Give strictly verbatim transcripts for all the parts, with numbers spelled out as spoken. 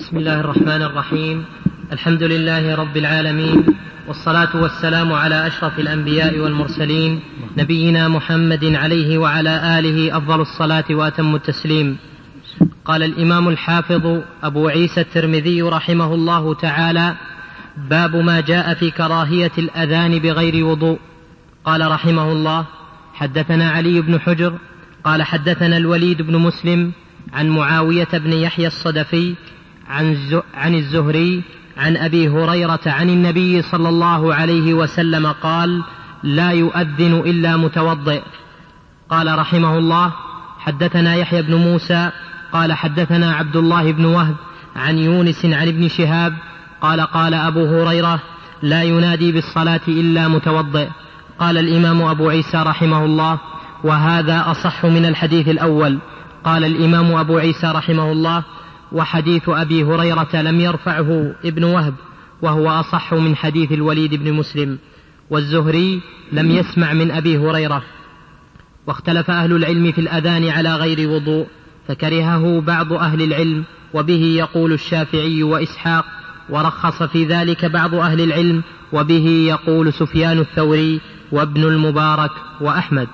بسم الله الرحمن الرحيم. الحمد لله رب العالمين، والصلاة والسلام على أشرف الأنبياء والمرسلين، نبينا محمد عليه وعلى آله أفضل الصلاة وأتم التسليم. قال الإمام الحافظ أبو عيسى الترمذي رحمه الله تعالى: باب ما جاء في كراهية الأذان بغير وضوء. قال رحمه الله: حدثنا علي بن حجر قال حدثنا الوليد بن مسلم عن معاوية بن يحيى الصدفي عن الزهري عن أبي هريرة عن النبي صلى الله عليه وسلم قال: لا يؤذن إلا متوضئ. قال رحمه الله: حدثنا يحيى بن موسى قال حدثنا عبد الله بن وهب عن يونس عن ابن شهاب قال: قال أبو هريرة: لا ينادي بالصلاة إلا متوضئ. قال الإمام أبو عيسى رحمه الله: وهذا أصح من الحديث الأول. قال الإمام أبو عيسى رحمه الله: وحديث أبي هريرة لم يرفعه ابن وهب، وهو أصح من حديث الوليد بن مسلم، والزهري لم يسمع من أبي هريرة. واختلف أهل العلم في الأذان على غير وضوء، فكرهه بعض أهل العلم، وبه يقول الشافعي وإسحاق، ورخص في ذلك بعض أهل العلم، وبه يقول سفيان الثوري وابن المبارك وأحمد.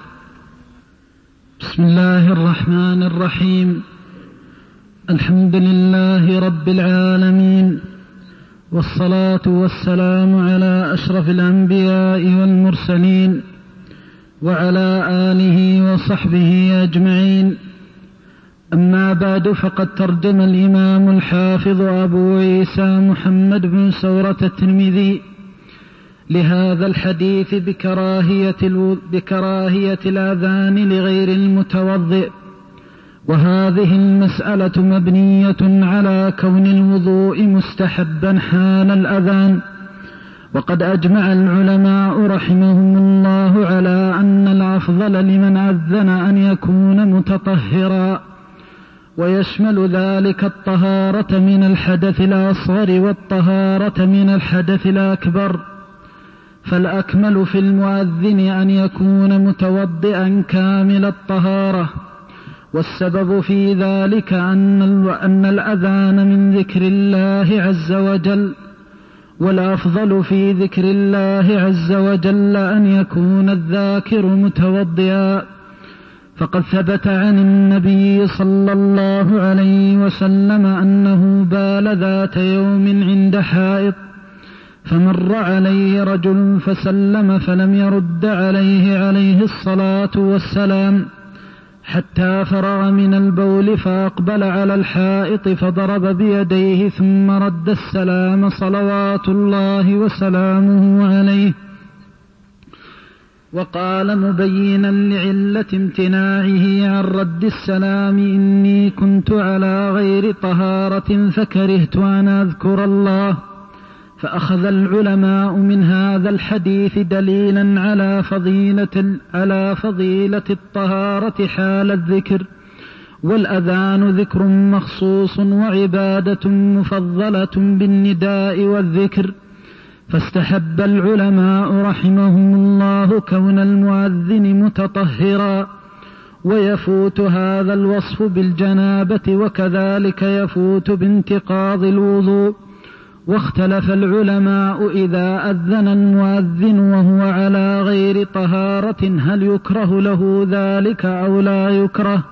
بسم الله الرحمن الرحيم. الحمد لله رب العالمين، والصلاة والسلام على أشرف الأنبياء والمرسلين، وعلى آله وصحبه أجمعين. أما بعد، فقد ترجم الإمام الحافظ أبو عيسى محمد بن سورة الترمذي لهذا الحديث بكراهية, بكراهية الأذان لغير المتوضئ. وهذه المسألة مبنية على كون الوضوء مستحبا حال الأذان. وقد أجمع العلماء رحمهم الله على أن الأفضل لمن أذن أن يكون متطهرا، ويشمل ذلك الطهارة من الحدث الأصغر والطهارة من الحدث الأكبر. فالأكمل في المؤذن أن يكون متوضئا كامل الطهارة، والسبب في ذلك أن الأذان من ذكر الله عز وجل، والأفضل في ذكر الله عز وجل أن يكون الذاكر متوضئا. فقد ثبت عن النبي صلى الله عليه وسلم أنه بال ذات يوم عند حائط، فمر عليه رجل فسلم فلم يرد عليه عليه الصلاة والسلام حتى فرغ من البول، فأقبل على الحائط فضرب بيديه ثم رد السلام صلوات الله وسلامه عليه، وقال مبينا لعلة امتناعه عن رد السلام: إني كنت على غير طهارة فكرهت أن أذكر الله. فأخذ العلماء من هذا الحديث دليلا على فضيلة, على فضيلة الطهارة حال الذكر، والأذان ذكر مخصوص وعبادة مفضلة بالنداء والذكر. فاستحب العلماء رحمهم الله كون المؤذن متطهرا، ويفوت هذا الوصف بالجنابة، وكذلك يفوت بانتقاض الوضوء. واختلف العلماء إذا أذن المؤذن وهو على غير طهارة هل يكره له ذلك أو لا يكره.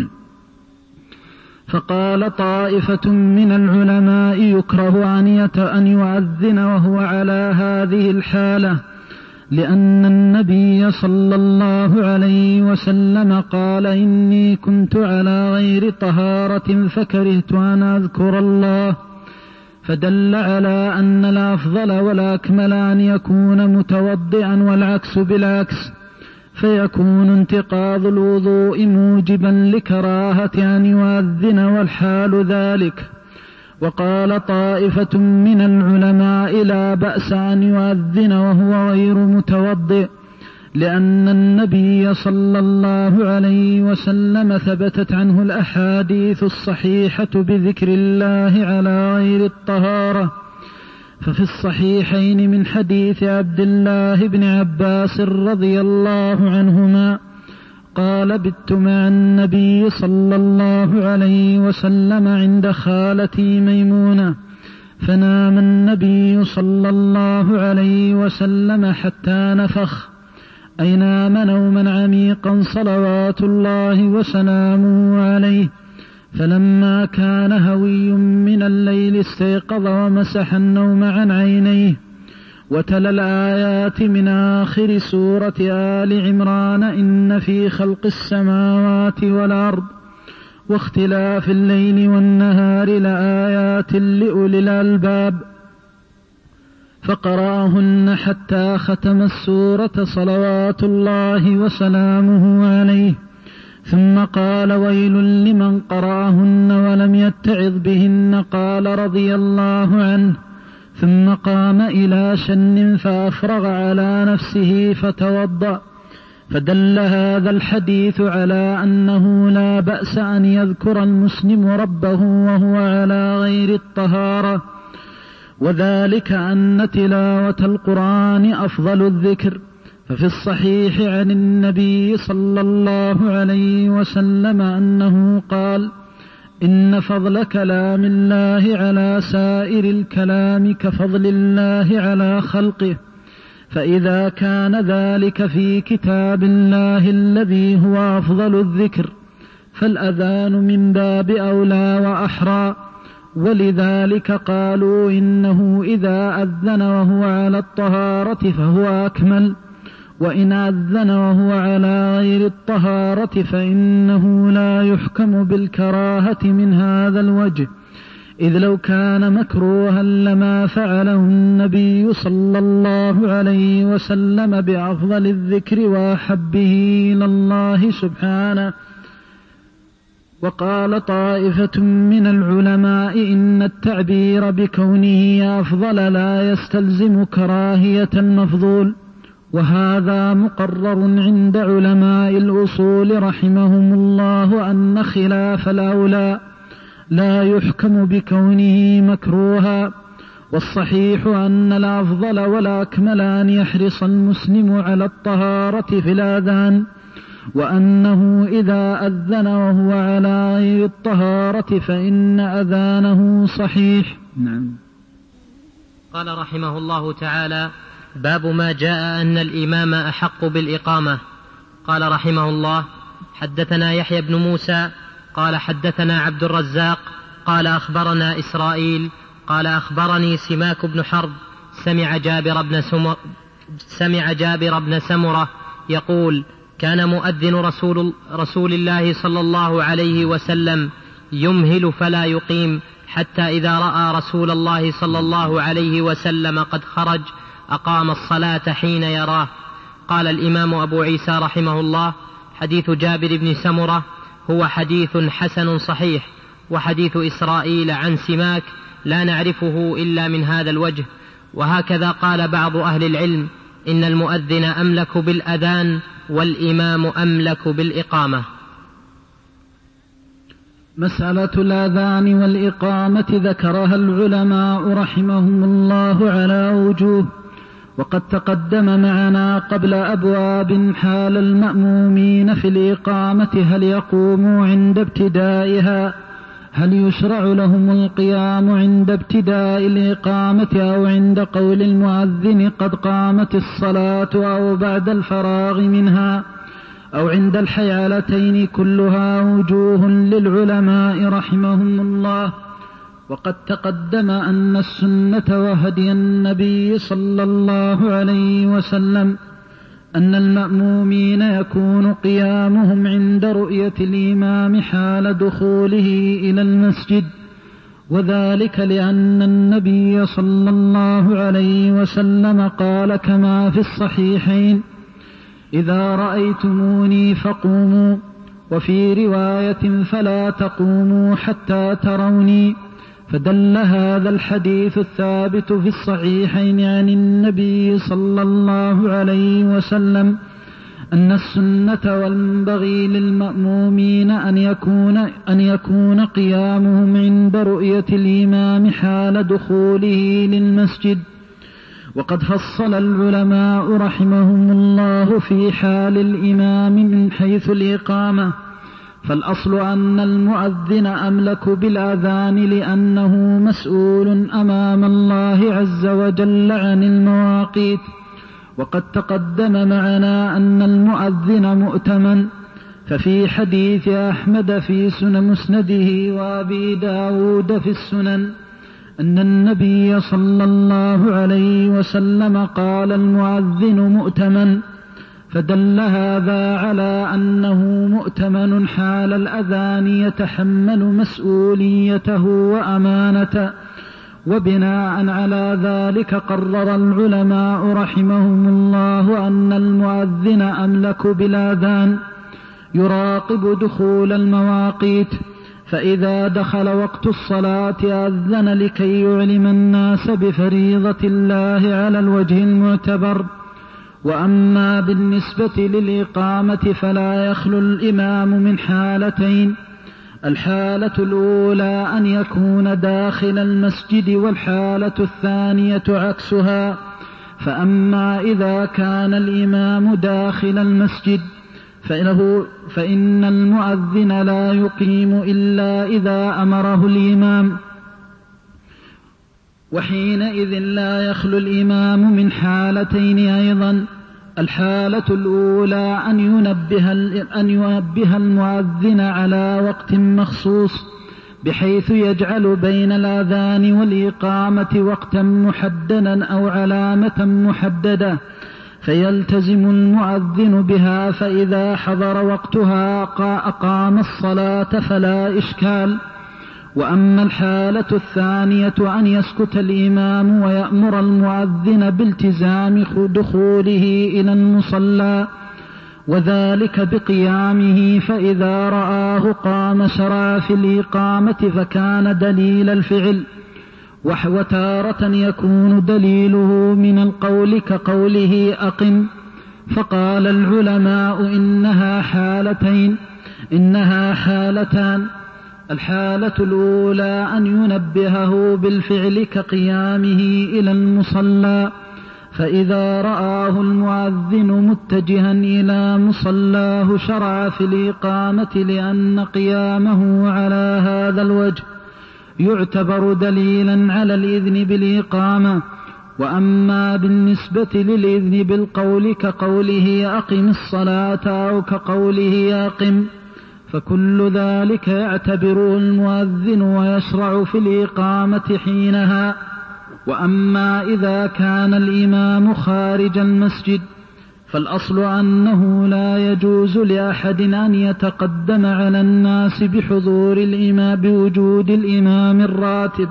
فقال طائفة من العلماء: يكره أن يؤذن وهو على هذه الحالة، لأن النبي صلى الله عليه وسلم قال: إني كنت على غير طهارة فكرهت أن أذكر الله. فدل على أن الأفضل والأكمل أن يكون متوضئا، والعكس بالعكس، فيكون انتقاض الوضوء موجبا لكراهة أن يؤذن والحال ذلك. وقال طائفة من العلماء: لا بأس أن يؤذن وهو غير متوضئ، لأن النبي صلى الله عليه وسلم ثبتت عنه الأحاديث الصحيحة بذكر الله على غير الطهارة. ففي الصحيحين من حديث عبد الله بن عباس رضي الله عنهما قال بت مع النبي صلى الله عليه وسلم عند خالتي ميمونة فنام النبي صلى الله عليه وسلم حتى نفخ، أي نام نوما عميقا صلوات الله وسلامه عليه، فلما كان هوي من الليل استيقظ ومسح النوم عن عينيه وتلا الآيات من آخر سورة آل عمران إن في خلق السماوات والأرض واختلاف الليل والنهار لآيات لأولي الألباب، فقرأهن حتى ختم السورة صلوات الله وسلامه عليه، ثم قال ويل لمن قرأهن ولم يتعظ بهن، قال رضي الله عنه، ثم قام إلى شن فأفرغ على نفسه فتوضأ. فدل هذا الحديث على أنه لا بأس أن يذكر المسلم ربه وهو على غير الطهارة، وذلك أن تلاوة القرآن أفضل الذكر، ففي الصحيح عن النبي صلى الله عليه وسلم أنه قال إن فضل كلام الله على سائر الكلام كفضل الله على خلقه، فإذا كان ذلك في كتاب الله الذي هو أفضل الذكر فالأذان من باب أولى وأحرى، ولذلك قالوا إنه إذا أذن وهو على الطهارة فهو أكمل، وإن أذن وهو على غير الطهارة فإنه لا يحكم بالكراهة من هذا الوجه، إذ لو كان مكروها لما فعله النبي صلى الله عليه وسلم بأفضل الذكر وأحبه إلى الله سبحانه. وقال طائفة من العلماء إن التعبير بكونه أفضل لا يستلزم كراهية المفضول، وهذا مقرر عند علماء الأصول رحمهم الله أن خلاف الأولى لا يحكم بكونه مكروها، والصحيح أن الأفضل والأكمل أن يحرص المسلم على الطهارة في الأذان، وأنه إذا أذن وهو على غير الطهارة فإن أذانه صحيح. نعم. قال رحمه الله تعالى: باب ما جاء أن الإمام أحق بالإقامة. قال رحمه الله: حدثنا يحيى بن موسى قال حدثنا عبد الرزاق قال أخبرنا إسرائيل قال أخبرني سماك بن حرب سمع جابر بن سمر سمع جابر بن سمرة يقول: كان مؤذن رسول, رسول الله صلى الله عليه وسلم يمهل فلا يقيم، حتى إذا رأى رسول الله صلى الله عليه وسلم قد خرج أقام الصلاة حين يراه. قال الإمام أبو عيسى رحمه الله: حديث جابر بن سمرة هو حديث حسن صحيح، وحديث إسرائيل عن سماك لا نعرفه إلا من هذا الوجه. وهكذا قال بعض أهل العلم: إن المؤذن أملك بالأذان والإمام أملك بالإقامة. مسألة الأذان والإقامة ذكرها العلماء رحمهم الله على وجوه، وقد تقدم معنا قبل أبواب حال المأمومين في الإقامة، هل يقوموا عند ابتدائها، هل يشرع لهم القيام عند ابتداء الإقامة أو عند قول المؤذن قد قامت الصلاة أو بعد الفراغ منها أو عند الحيالتين، كلها وجوه للعلماء رحمهم الله. وقد تقدم أن السنة وهدي النبي صلى الله عليه وسلم أن المأمومين يكون قيامهم عند رؤية الإمام حال دخوله إلى المسجد، وذلك لأن النبي صلى الله عليه وسلم قال كما في الصحيحين: إذا رأيتموني فقوموا، وفي رواية فلا تقوموا حتى تروني. فدل هذا الحديث الثابت في الصحيحين عن النبي صلى الله عليه وسلم أن السنة والمنبغي للمأمومين أن يكون, أن يكون قيامهم عند رؤية الإمام حال دخوله للمسجد، وقد فصل العلماء رحمهم الله في حال الإمام من حيث الإقامة، فالأصل أن المؤذن أملك بالأذان لأنه مسؤول أمام الله عز وجل عن المواقيت. وقد تقدم معنا أن المؤذن مؤتمن، ففي حديث أحمد في سنن مسنده وأبي داود في السنن أن النبي صلى الله عليه وسلم قال المؤذن مؤتمن، فدل هذا على أنه مؤتمن حال الأذان يتحمل مسؤوليته وأمانته. وبناء على ذلك قرر العلماء رحمهم الله أن المؤذن أملك بالأذان، يراقب دخول المواقيت، فإذا دخل وقت الصلاة أذن لكي يعلم الناس بفريضة الله على الوجه المعتبر. وأما بالنسبة للإقامة فلا يخلو الإمام من حالتين: الحالة الأولى أن يكون داخل المسجد، والحالة الثانية عكسها. فأما إذا كان الإمام داخل المسجد فإنه فإن المؤذن لا يقيم إلا إذا أمره الإمام، وحينئذ لا يخلو الإمام من حالتين أيضا: الحالة الأولى أن ينبه, أن ينبه المؤذن على وقت مخصوص بحيث يجعل بين الأذان والإقامة وقتا محددا أو علامة محددة، فيلتزم المؤذن بها، فإذا حضر وقتها أقام الصلاة فلا إشكال. وأما الحالة الثانية أن يسكت الإمام ويأمر المؤذن بالتزام دخوله إلى المصلى، وذلك بقيامه، فإذا رآه قام شرع في الإقامة فكان دليل الفعل. وتارة يكون دليله من القول كقوله أقم. فقال العلماء إنها حالتين إنها حالتان: الحالة الأولى أن ينبهه بالفعل كقيامه إلى المصلى، فإذا رآه المؤذن متجها إلى مصلاه شرع في الإقامة، لأن قيامه على هذا الوجه يعتبر دليلا على الإذن بالإقامة. وأما بالنسبة للإذن بالقول كقوله أقم الصلاة أو كقوله أقم فكل ذلك يعتبره المؤذن ويشرع في الإقامة حينها. وأما إذا كان الإمام خارج المسجد فالأصل أنه لا يجوز لأحد أن يتقدم على الناس بحضور الإمام بوجود الإمام الراتب.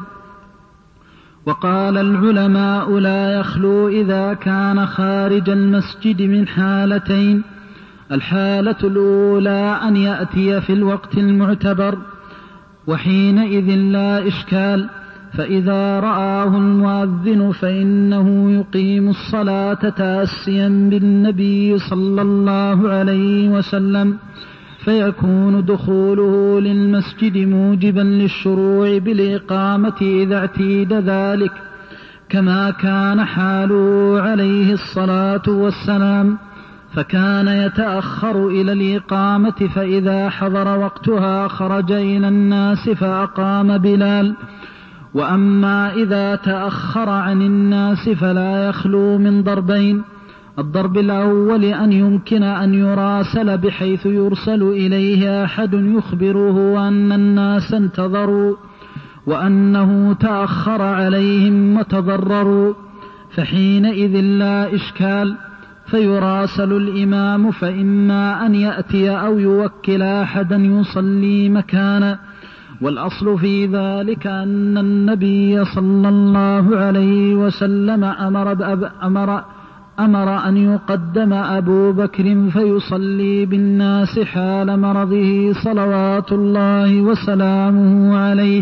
وقال العلماء لا يخلو إذا كان خارج المسجد من حالتين: الحالة الأولى أن يأتي في الوقت المعتبر، وحينئذ لا إشكال، فإذا رآه المؤذن فإنه يقيم الصلاة تأسيا بالنبي صلى الله عليه وسلم، فيكون دخوله للمسجد موجبا للشروع بالإقامة إذا اعتيد ذلك، كما كان حاله عليه الصلاة والسلام، فكان يتأخر إلى الإقامة، فإذا حضر وقتها خرج إلى الناس فأقام بلال. وأما إذا تأخر عن الناس فلا يخلو من ضربين: الضرب الأول أن يمكن أن يراسل بحيث يرسل إليه أحد يخبره أن الناس انتظروا وأنه تأخر عليهم وتضرروا، فحينئذ لا إشكال، فيراسل الإمام، فإما أن يأتي أو يوكل أحدا يصلي مكانه. والأصل في ذلك أن النبي صلى الله عليه وسلم أمر, بأب أمر, أمر أن يقدم أبو بكر فيصلي بالناس حال مرضه صلوات الله وسلامه عليه.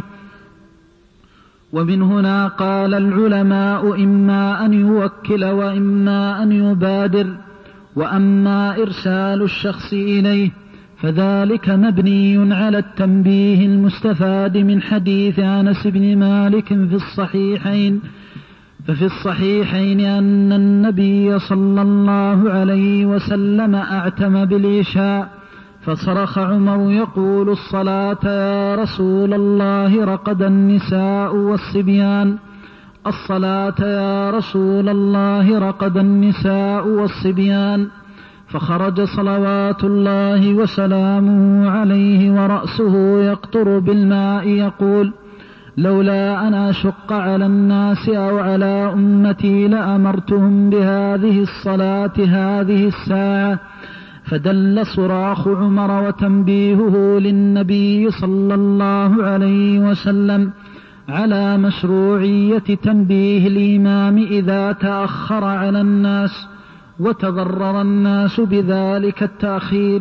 ومن هنا قال العلماء إما أن يوكل وإما أن يبادر. وأما إرسال الشخص إليه فذلك مبني على التنبيه المستفاد من حديث أنس بن مالك في الصحيحين ففي الصحيحين أن النبي صلى الله عليه وسلم أعتم بالعشاء فصرخ عمر يقول الصلاة يا رسول الله، رقد النساء والصبيان، الصلاة يا رسول الله، رقد النساء والصبيان. فخرج صلوات الله وسلامه عليه ورأسه يقطر بالماء يقول لولا أن أشق على الناس أو على أمتي لأمرتهم بهذه الصلاة هذه الساعة. فدل صراخ عمر وتنبيهه للنبي صلى الله عليه وسلم على مشروعية تنبيه الإمام إذا تأخر على الناس وتضرر الناس بذلك التأخير.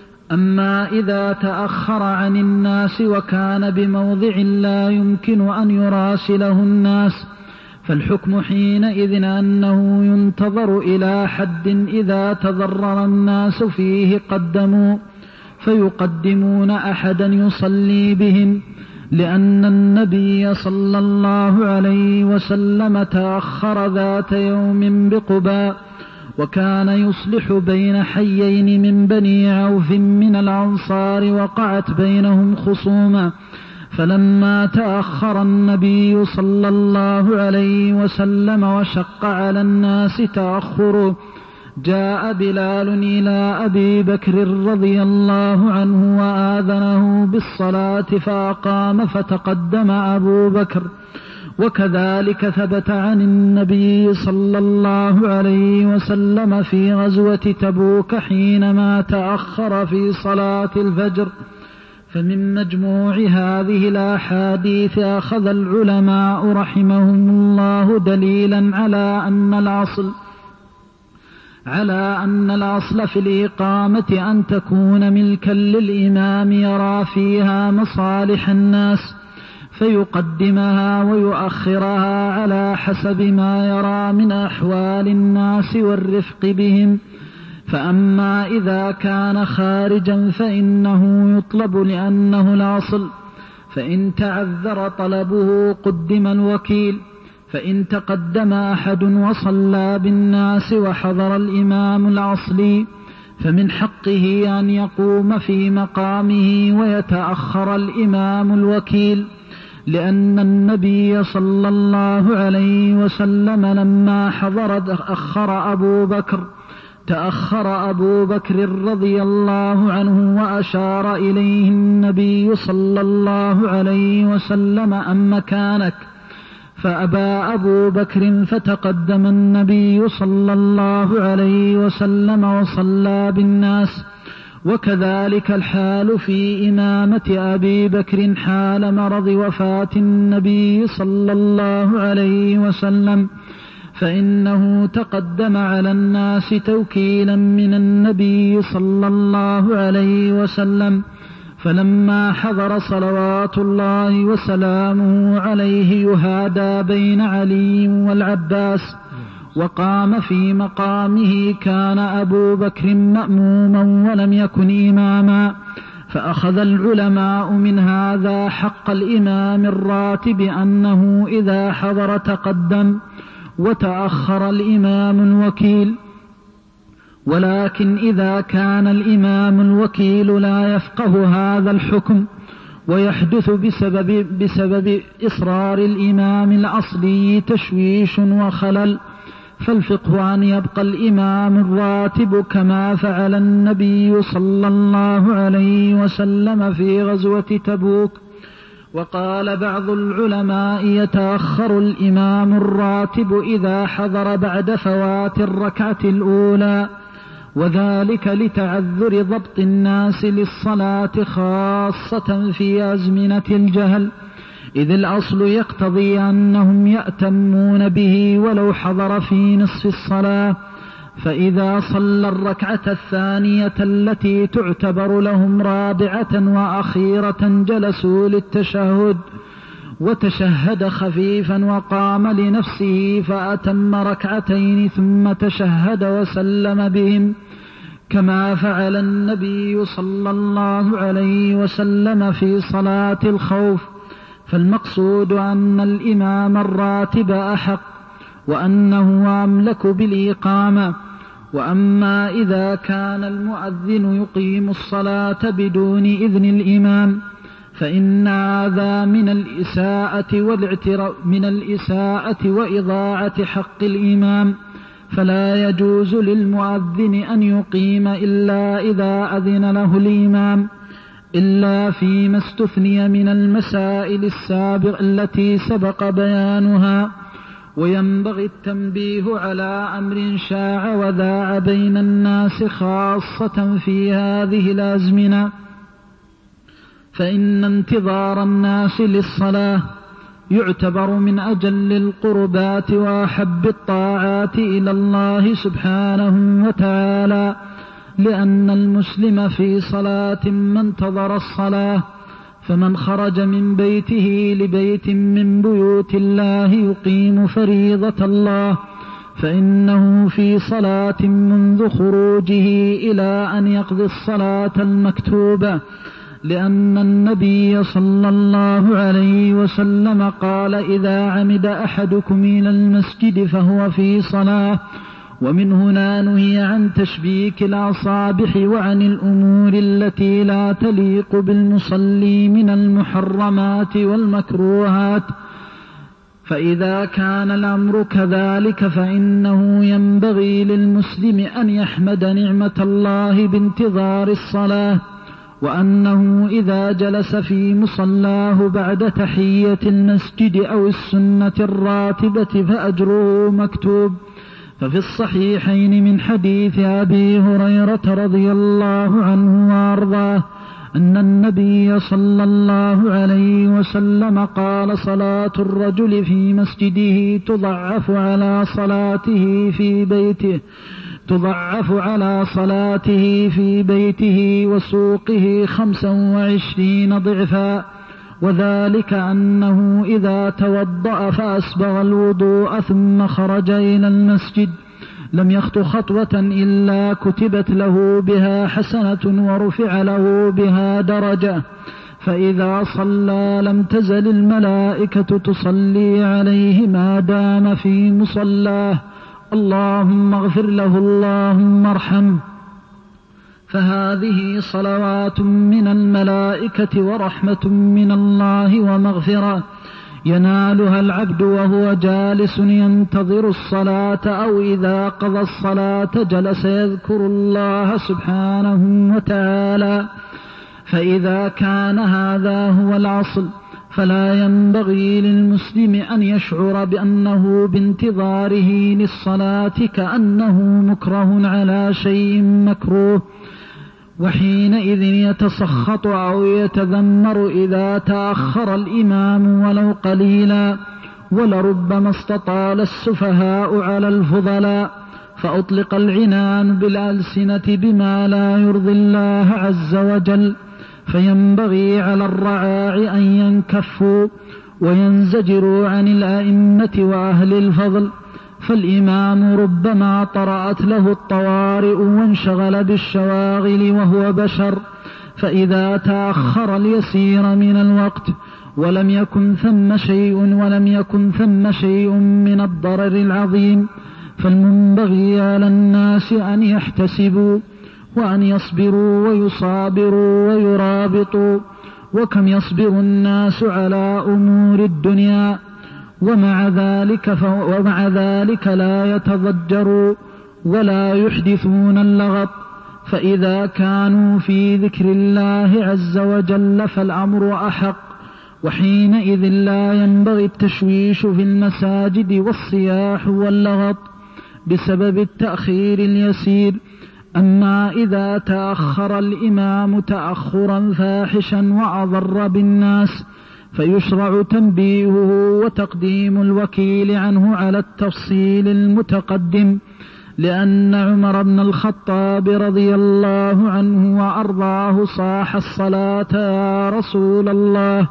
أما إذا تأخر عن الناس وكان بموضع لا يمكن أن يراسله الناس فالحكم حينئذ أنه ينتظر إلى حد إذا تضرر الناس فيه قدموا فيقدمون أحدا يصلي بهم، لأن النبي صلى الله عليه وسلم تأخر ذات يوم بقباء وكان يصلح بين حيين من بني عوف من الأنصار وقعت بينهم خصومة، فلما تأخر النبي صلى الله عليه وسلم وشق على الناس تأخره جاء بلال إلى أبي بكر رضي الله عنه وآذنه بالصلاة فأقام فتقدم أبو بكر. وكذلك ثبت عن النبي صلى الله عليه وسلم في غزوة تبوك حينما تأخر في صلاة الفجر. فمن مجموع هذه الأحاديث أخذ العلماء رحمهم الله دليلا على أن الأصل على أن الأصل في الإقامة أن تكون ملكا للإمام يرى فيها مصالح الناس فيقدمها ويؤخرها على حسب ما يرى من أحوال الناس والرفق بهم. فأما إذا كان خارجا فإنه يطلب لأنه الأصل، فإن تعذر طلبه قدم الوكيل. فإن تقدم أحد وصلى بالناس وحضر الإمام الأصلي فمن حقه أن يقوم في مقامه ويتأخر الإمام الوكيل، لأن النبي صلى الله عليه وسلم لما حضر أخر أبو بكر تأخر أبو بكر رضي الله عنه وأشار إليه النبي صلى الله عليه وسلم أم مكانك، فأبى أبو بكر فتقدم النبي صلى الله عليه وسلم وصلى بالناس. وكذلك الحال في إمامة أبي بكر حال مرض وفاة النبي صلى الله عليه وسلم، فإنه تقدم على الناس توكيلا من النبي صلى الله عليه وسلم. فلما حضر صلوات الله وسلامه عليه يهادى بين علي والعباس وقام في مقامه كان أبو بكر مأموما ولم يكن إماما. فأخذ العلماء من هذا حق الإمام الراتب أنه إذا حضر تقدم وتأخر الإمام الوكيل. ولكن إذا كان الإمام الوكيل لا يفقه هذا الحكم ويحدث بسبب, بسبب إصرار الإمام الأصلي تشويش وخلل فالفقه أن يبقى الإمام الراتب كما فعل النبي صلى الله عليه وسلم في غزوة تبوك. وقال بعض العلماء يتأخر الإمام الراتب إذا حضر بعد فوات الركعة الأولى، وذلك لتعذر ضبط الناس للصلاة خاصة في أزمنة الجهل، إذ الأصل يقتضي أنهم يأتمون به ولو حضر في نصف الصلاة. فإذا صلى الركعة الثانية التي تعتبر لهم رابعة وأخيرة جلسوا للتشهد وتشهد خفيفا وقام لنفسه فأتم ركعتين ثم تشهد وسلم بهم كما فعل النبي صلى الله عليه وسلم في صلاة الخوف. فالمقصود أن الإمام الراتب أحق، وأنه أملك بالإقامة. وأما إذا كان المؤذن يقيم الصلاة بدون إذن الإمام فإن هذا من الإساءة والاعتراف من الإساءة وإضاعة حق الإمام، فلا يجوز للمؤذن أن يقيم إلا إذا أذن له الإمام، إلا فيما استثني من المسائل السابقة التي سبق بيانها. وينبغي التنبيه على أمر شاع وذاع بين الناس خاصة في هذه الأزمنة، فإن انتظار الناس للصلاة يعتبر من أجل القربات وأحب الطاعات إلى الله سبحانه وتعالى، لأن المسلم في صلاة ما انتظر الصلاة. فمن خرج من بيته لبيت من بيوت الله يقيم فريضة الله فإنه في صلاة منذ خروجه إلى أن يقضي الصلاة المكتوبة، لأن النبي صلى الله عليه وسلم قال: إذا عمد أحدكم إلى المسجد فهو في صلاة. ومن هنا نهي عن تشبيك الأصابع وعن الأمور التي لا تليق بالمصلي من المحرمات والمكروهات. فإذا كان الأمر كذلك فإنه ينبغي للمسلم أن يحمد نعمة الله بانتظار الصلاة، وأنه إذا جلس في مصلاه بعد تحية المسجد أو السنة الراتبة فأجره مكتوب. ففي الصحيحين من حديث أبي هريرة رضي الله عنه وأرضاه أن النبي صلى الله عليه وسلم قال: صلاة الرجل في مسجده تضعف على صلاته في بيته تضعف على صلاته في بيته وسوقه خمسا وعشرين ضعفا، وذلك أنه إذا توضأ فأسبغ الوضوء ثم خرج إلى المسجد لم يخط خطوة إلا كتبت له بها حسنة ورفع له بها درجة، فإذا صلى لم تزل الملائكة تصلي عليه ما دام في مصلاه: اللهم اغفر له، اللهم ارحمه. فهذه صلوات من الملائكة ورحمة من الله ومغفرة ينالها العبد وهو جالس ينتظر الصلاة، أو إذا قضى الصلاة جلس يذكر الله سبحانه وتعالى. فإذا كان هذا هو الأصل فلا ينبغي للمسلم أن يشعر بأنه بانتظاره للصلاة كأنه مكره على شيء مكروه، وحينئذ يتسخط أو يتذمر إذا تأخر الإمام ولو قليلا. ولربما استطال السفهاء على الفضلاء فأطلق العنان بالألسنة بما لا يرضي الله عز وجل، فينبغي على الرعاع أن ينكفوا وينزجروا عن الأئمة وأهل الفضل. فالإمام ربما طرأت له الطوارئ وانشغل بالشواغل وهو بشر، فإذا تأخر اليسير من الوقت ولم يكن ثم شيء ولم يكن ثم شيء من الضرر العظيم، فالمنبغي على الناس أن يحتسبوا وأن يصبروا ويصابروا ويرابطوا. وكم يصبر الناس على أمور الدنيا ومع ذلك, ف... ومع ذلك لا يتضجروا ولا يحدثون اللغط، فإذا كانوا في ذكر الله عز وجل فالأمر أحق، وحينئذ لا ينبغي التشويش في المساجد والصياح واللغط بسبب التأخير اليسير. أما إذا تأخر الإمام تأخرا فاحشا وأضر بالناس فيشرع تنبيهه وتقديم الوكيل عنه على التفصيل المتقدم، لأن عمر بن الخطاب رضي الله عنه وأرضاه صاح الصلاة: يا رسول الله،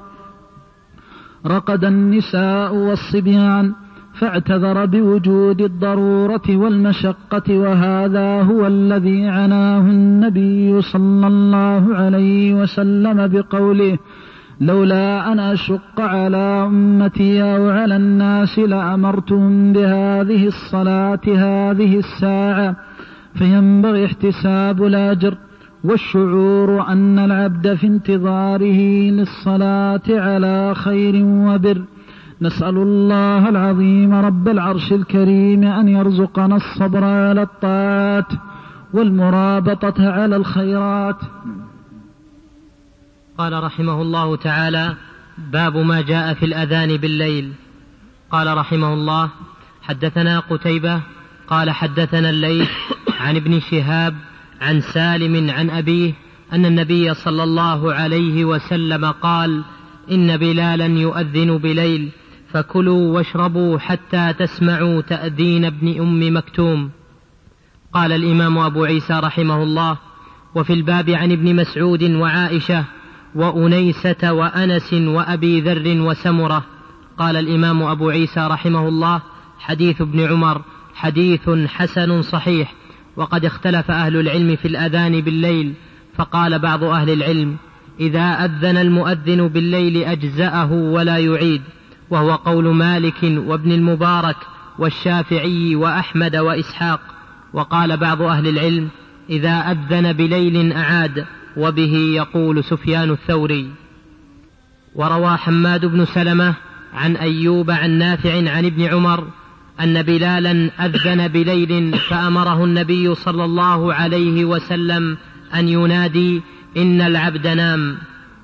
رقد النساء والصبيان، فاعتذر بوجود الضرورة والمشقة، وهذا هو الذي عناه النبي صلى الله عليه وسلم بقوله: لولا أن أشق على أمتي أو على الناس لأمرتهم بهذه الصلاة هذه الساعة، فينبغي احتساب الأجر والشعور أن العبد في انتظاره للصلاة على خير وبر. نسأل الله العظيم رب العرش الكريم أن يرزقنا الصبر على الطاعات والمرابطة على الخيرات. قال رحمه الله تعالى: باب ما جاء في الأذان بالليل. قال رحمه الله: حدثنا قتيبة قال حدثنا الليث عن ابن شهاب عن سالم عن أبيه أن النبي صلى الله عليه وسلم قال: إن بلالا يؤذن بليل فكلوا واشربوا حتى تسمعوا تأذين ابن أم مكتوم. قال الإمام أبو عيسى رحمه الله: وفي الباب عن ابن مسعود وعائشة وأنيسة وأنس وأبي ذر وسمرة. قال الإمام أبو عيسى رحمه الله: حديث ابن عمر حديث حسن صحيح. وقد اختلف أهل العلم في الأذان بالليل، فقال بعض أهل العلم: إذا أذن المؤذن بالليل أجزأه ولا يعيد، وهو قول مالك وابن المبارك والشافعي وأحمد وإسحاق. وقال بعض أهل العلم: إذا أذن بليل أعاد، وبه يقول سفيان الثوري. وروى حماد بن سلمة عن أيوب عن نافع عن ابن عمر أن بلالا أذن بليل فأمره النبي صلى الله عليه وسلم أن ينادي: إن العبد نام.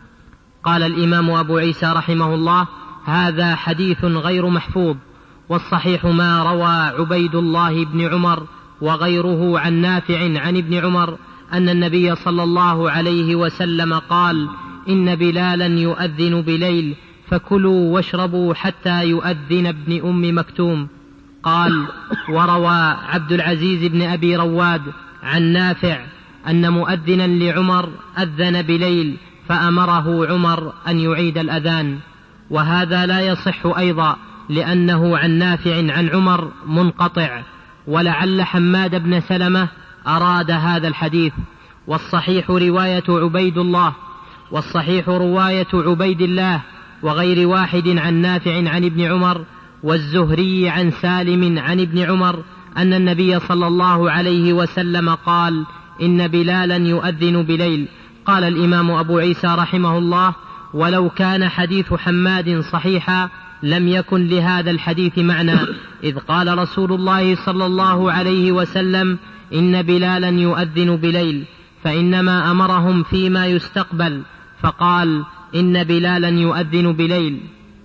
قال الإمام أبو عيسى رحمه الله: هذا حديث غير محفوظ، والصحيح ما روى عبيد الله بن عمر وغيره عن نافع عن ابن عمر أن النبي صلى الله عليه وسلم قال: إن بلالا يؤذن بليل فكلوا واشربوا حتى يؤذن ابن أم مكتوم. قال: وروى عبد العزيز بن أبي رواد عن نافع أن مؤذنا لعمر أذن بليل فأمره عمر أن يعيد الأذان، وهذا لا يصح أيضا لأنه عن نافع عن عمر منقطع، ولعل حماد بن سلمة أراد هذا الحديث. والصحيح رواية عبيد الله والصحيح رواية عبيد الله وغير واحد عن نافع عن ابن عمر والزهري عن سالم عن ابن عمر أن النبي صلى الله عليه وسلم قال: إن بلالا يؤذن بليل. قال الإمام أبو عيسى رحمه الله: ولو كان حديث حماد صحيحا لم يكن لهذا الحديث معنى، إذ قال رسول الله صلى الله عليه وسلم: إن بلالا يؤذن بليل، فإنما أمرهم فيما يستقبل فقال: إن بلالا يؤذن بليل.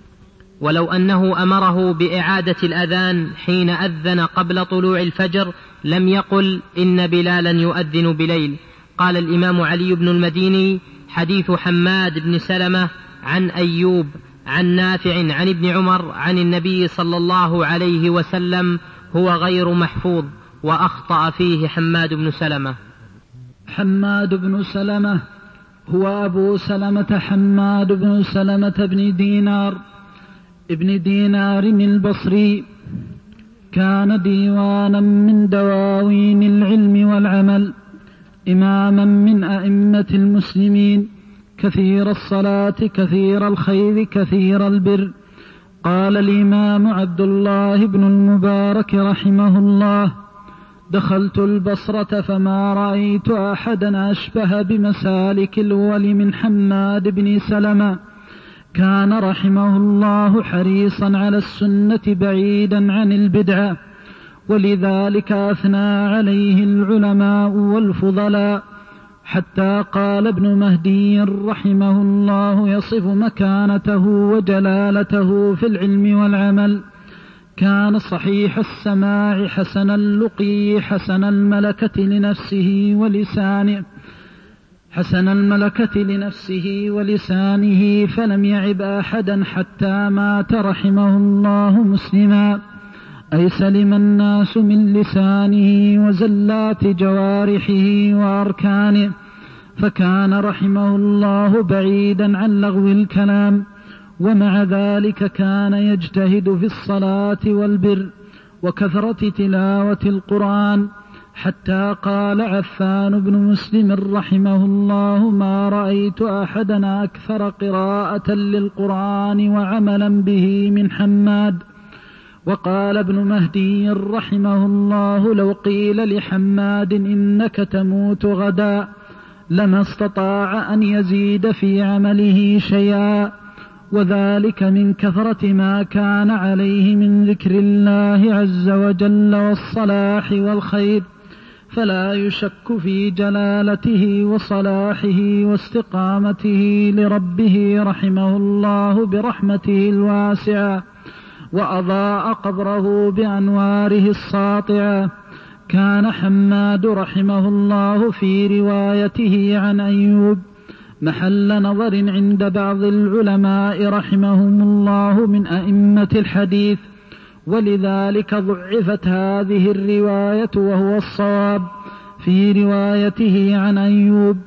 ولو أنه أمره بإعادة الأذان حين أذن قبل طلوع الفجر لم يقل: إن بلالا يؤذن بليل. قال الإمام علي بن المديني: حديث حماد بن سلمة عن أيوب عن نافع عن ابن عمر عن النبي صلى الله عليه وسلم هو غير محفوظ، وأخطأ فيه حماد بن سلمة. حماد بن سلمة هو أبو سلمة حماد بن سلمة بن دينار ابن دينار البصري، كان ديوانا من دواوين العلم والعمل، إماما من أئمة المسلمين، كثير الصلاة كثير الخير كثير البر. قال الإمام عبد الله بن المبارك رحمه الله: دخلت البصرة فما رأيت أحدا أشبه بمسالك الأول من حماد بن سلمة. كان رحمه الله حريصا على السنة بعيدا عن البدعة، ولذلك أثنى عليه العلماء والفضلاء، حتى قال ابن مهدي رحمه الله يصف مكانته وجلالته في العلم والعمل: كان صحيح السماع حسن اللقي حسن الملكة لنفسه ولسانه حسن الملكة لنفسه ولسانه فلم يعب أحدا حتى مات رحمه الله مسلما، أي سلم الناس من لسانه وزلات جوارحه وأركانه، فكان رحمه الله بعيدا عن لغو الكلام، ومع ذلك كان يجتهد في الصلاة والبر وكثرة تلاوة القرآن، حتى قال عفان بن مسلم رحمه الله: ما رأيت أحدنا أكثر قراءة للقرآن وعملا به من حماد. وقال ابن مهدي رحمه الله: لو قيل لحماد إنك تموت غدا لما استطاع أن يزيد في عمله شيئا، وذلك من كثرة ما كان عليه من ذكر الله عز وجل والصلاح والخير، فلا يشك في جلالته وصلاحه واستقامته لربه رحمه الله برحمته الواسعة، وأضاء قبره بأنواره الساطعة. كان حماد رحمه الله في روايته عن أيوب محل نظر عند بعض العلماء رحمهم الله من أئمة الحديث، ولذلك ضعفت هذه الرواية، وهو الصواب في روايته عن أيوب.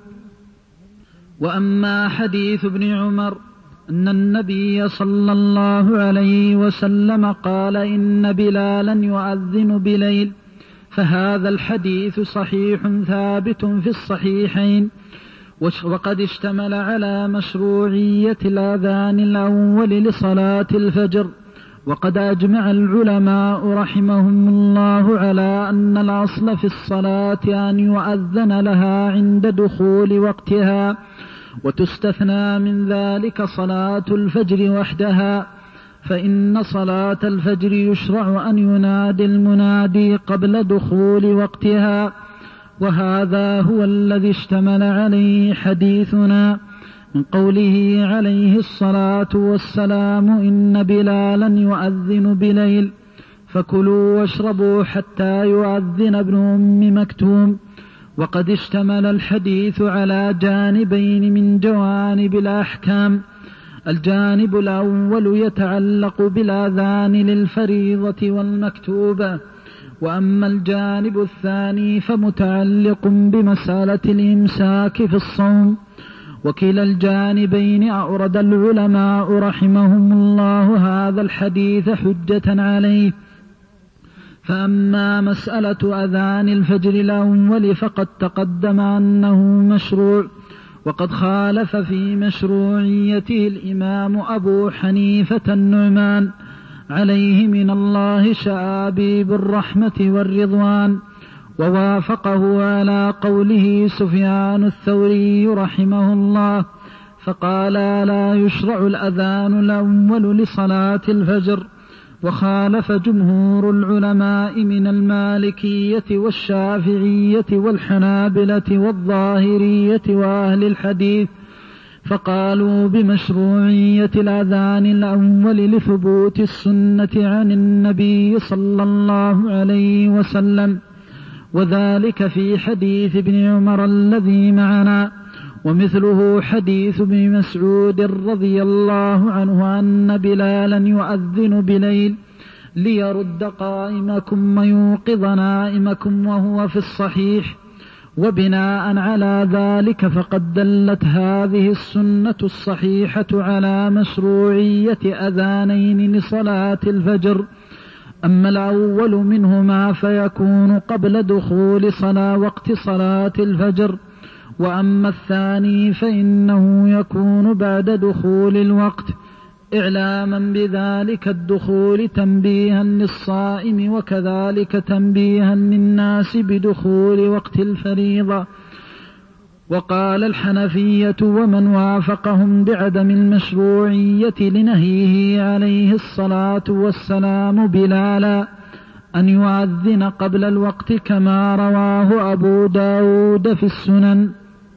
وأما حديث ابن عمر أن النبي صلى الله عليه وسلم قال: إن بلالا يؤذن بليل، فهذا الحديث صحيح ثابت في الصحيحين، وقد اشتمل على مشروعية الأذان الأول لصلاة الفجر. وقد أجمع العلماء رحمهم الله على أن الأصل في الصلاة أن يؤذن لها عند دخول وقتها، وتستثنى من ذلك صلاة الفجر وحدها، فإن صلاة الفجر يشرع أن ينادي المنادي قبل دخول وقتها، وهذا هو الذي اشتمل عليه حديثنا من قوله عليه الصلاة والسلام: إن بلالا يؤذن بليل فكلوا واشربوا حتى يؤذن ابن أم مكتوم. وقد اشتمل الحديث على جانبين من جوانب الأحكام: الجانب الأول يتعلق بالأذان للفريضة والمكتوبة، وأما الجانب الثاني فمتعلق بمسألة الإمساك في الصوم. وكلا الجانبين أورد العلماء رحمهم الله هذا الحديث حجة عليه. فأما مسألة أذان الفجر الأول فقد تقدم أنه مشروع، وقد خالف في مشروعيته الإمام أبو حنيفة النعمان عليه من الله شآبيب الرحمة والرضوان، ووافقه على قوله سفيان الثوري رحمه الله، فقال: لا يشرع الأذان الأول لصلاة الفجر. وخالف جمهور العلماء من المالكية والشافعية والحنابلة والظاهرية وأهل الحديث، فقالوا بمشروعية الأذان الأول لثبوت السنة عن النبي صلى الله عليه وسلم، وذلك في حديث ابن عمر الذي معنا، ومثله حديث ابن مسعود رضي الله عنه أن بلالا يؤذن بليل ليرد قائمكم ويوقظ نائمكم، وهو في الصحيح. وبناء على ذلك فقد دلت هذه السنة الصحيحة على مشروعية أذانين لصلاة الفجر. أما الأول منهما فيكون قبل دخول صلاة وقت صلاة الفجر، وأما الثاني فإنه يكون بعد دخول الوقت، إعلاما بذلك الدخول تنبيها للصائم، وكذلك تنبيها للناس بدخول وقت الفريضة. وقال الحنفية ومن وافقهم بعدم المشروعية لنهيه عليه الصلاة والسلام بلالا أن يؤذن قبل الوقت كما رواه أبو داود في السنن.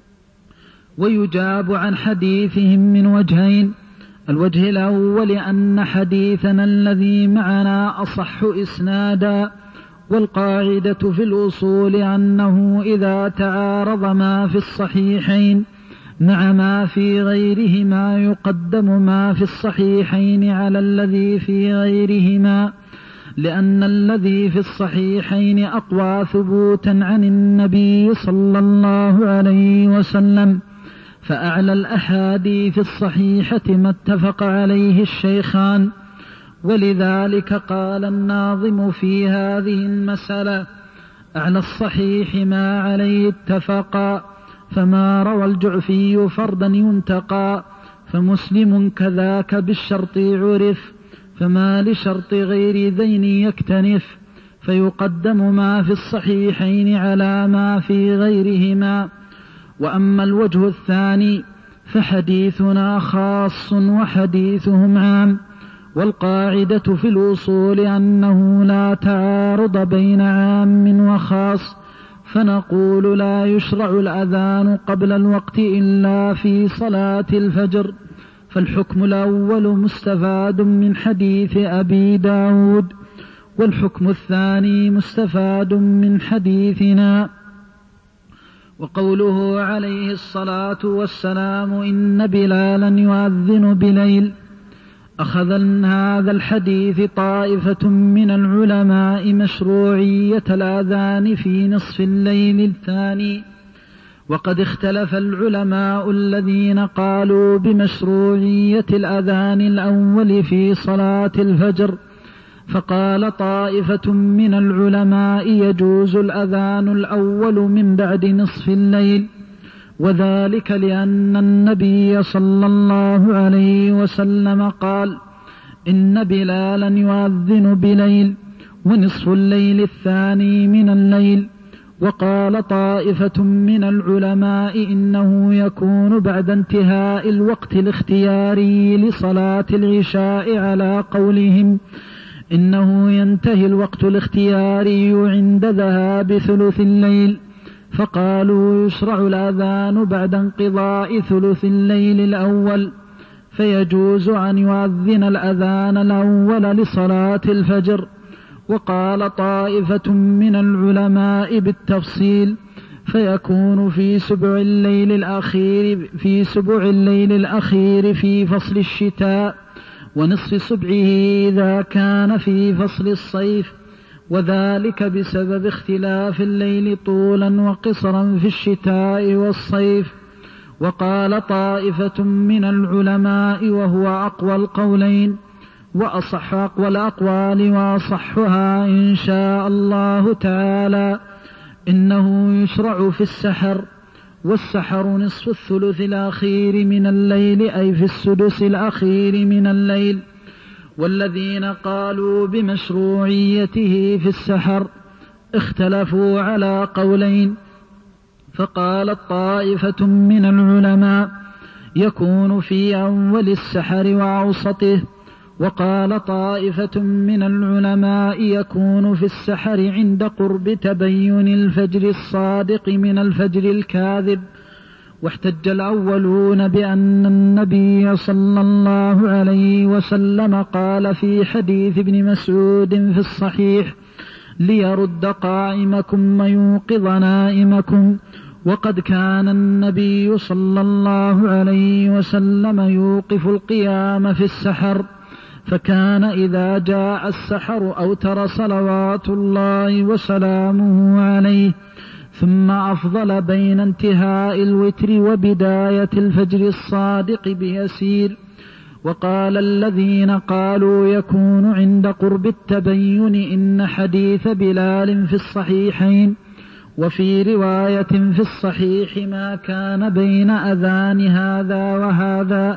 ويجاب عن حديثهم من وجهين: الوجه الأول أن حديثنا الذي معنا أصح إسنادا، والقاعدة في الأصول أنه إذا تعارض ما في الصحيحين مع ما في غيرهما يقدم ما في الصحيحين على الذي في غيرهما، لأن الذي في الصحيحين أقوى ثبوتا عن النبي صلى الله عليه وسلم. فأعلى الأحاديث الصحيحة ما اتفق عليه الشيخان، ولذلك قال الناظم في هذه المسألة: على الصحيح ما عليه اتفقا، فما روى الجعفي فردا ينتقى، فمسلم كذاك بالشرط عرف، فما لشرط غير ذين يكتنف، فيقدم ما في الصحيحين على ما في غيرهما. وأما الوجه الثاني فحديثنا خاص وحديثهم عام، والقاعدة في الوصول أنه لا تعارض بين عام وخاص، فنقول لا يشرع الأذان قبل الوقت إلا في صلاة الفجر، فالحكم الأول مستفاد من حديث أبي داود، والحكم الثاني مستفاد من حديثنا. وقوله عليه الصلاة والسلام إن بلالا يؤذن بليل، أخذ من هذا الحديث طائفة من العلماء مشروعية الأذان في نصف الليل الثاني، وقد اختلف العلماء الذين قالوا بمشروعية الأذان الأول في صلاة الفجر، فقال طائفة من العلماء يجوز الأذان الأول من بعد نصف الليل، وذلك لأن النبي صلى الله عليه وسلم قال إن بلالا يؤذن بليل، ونصف الليل الثاني من الليل. وقال طائفة من العلماء إنه يكون بعد انتهاء الوقت الاختياري لصلاة العشاء على قولهم إنه ينتهي الوقت الاختياري عند ذهاب ثلث الليل، فقالوا يشرع الأذان بعد انقضاء ثلث الليل الأول، فيجوز أن يؤذن الأذان الأول لصلاة الفجر. وقال طائفة من العلماء بالتفصيل، فيكون في سبع الليل الأخير في سبع الليل الأخير في فصل الشتاء، ونصف سبعه إذا كان في فصل الصيف، وذلك بسبب اختلاف الليل طولا وقصرا في الشتاء والصيف. وقال طائفة من العلماء وهو أقوى القولين وأصح أقوى الأقوال وأصحها إن شاء الله تعالى إنه يشرع في السحر، والسحر نصف الثلث الأخير من الليل أي في السدس الأخير من الليل. والذين قالوا بمشروعيته في السحر اختلفوا على قولين، فقالت طائفة من العلماء يكون في أول السحر وأوسطه، وقال طائفة من العلماء يكون في السحر عند قرب تبين الفجر الصادق من الفجر الكاذب. واحتج الأولون بأن النبي صلى الله عليه وسلم قال في حديث ابن مسعود في الصحيح ليرد قائمكم ويوقظ نائمكم، وقد كان النبي صلى الله عليه وسلم يوقف القيام في السحر، فكان إذا جاء السحر أوتر صلوات الله وسلامه عليه، ثم أفضل بين انتهاء الوتر وبداية الفجر الصادق بيسير. وقال الذين قالوا يكون عند قرب التبين إن حديث بلال في الصحيحين، وفي رواية في الصحيح ما كان بين أذان هذا وهذا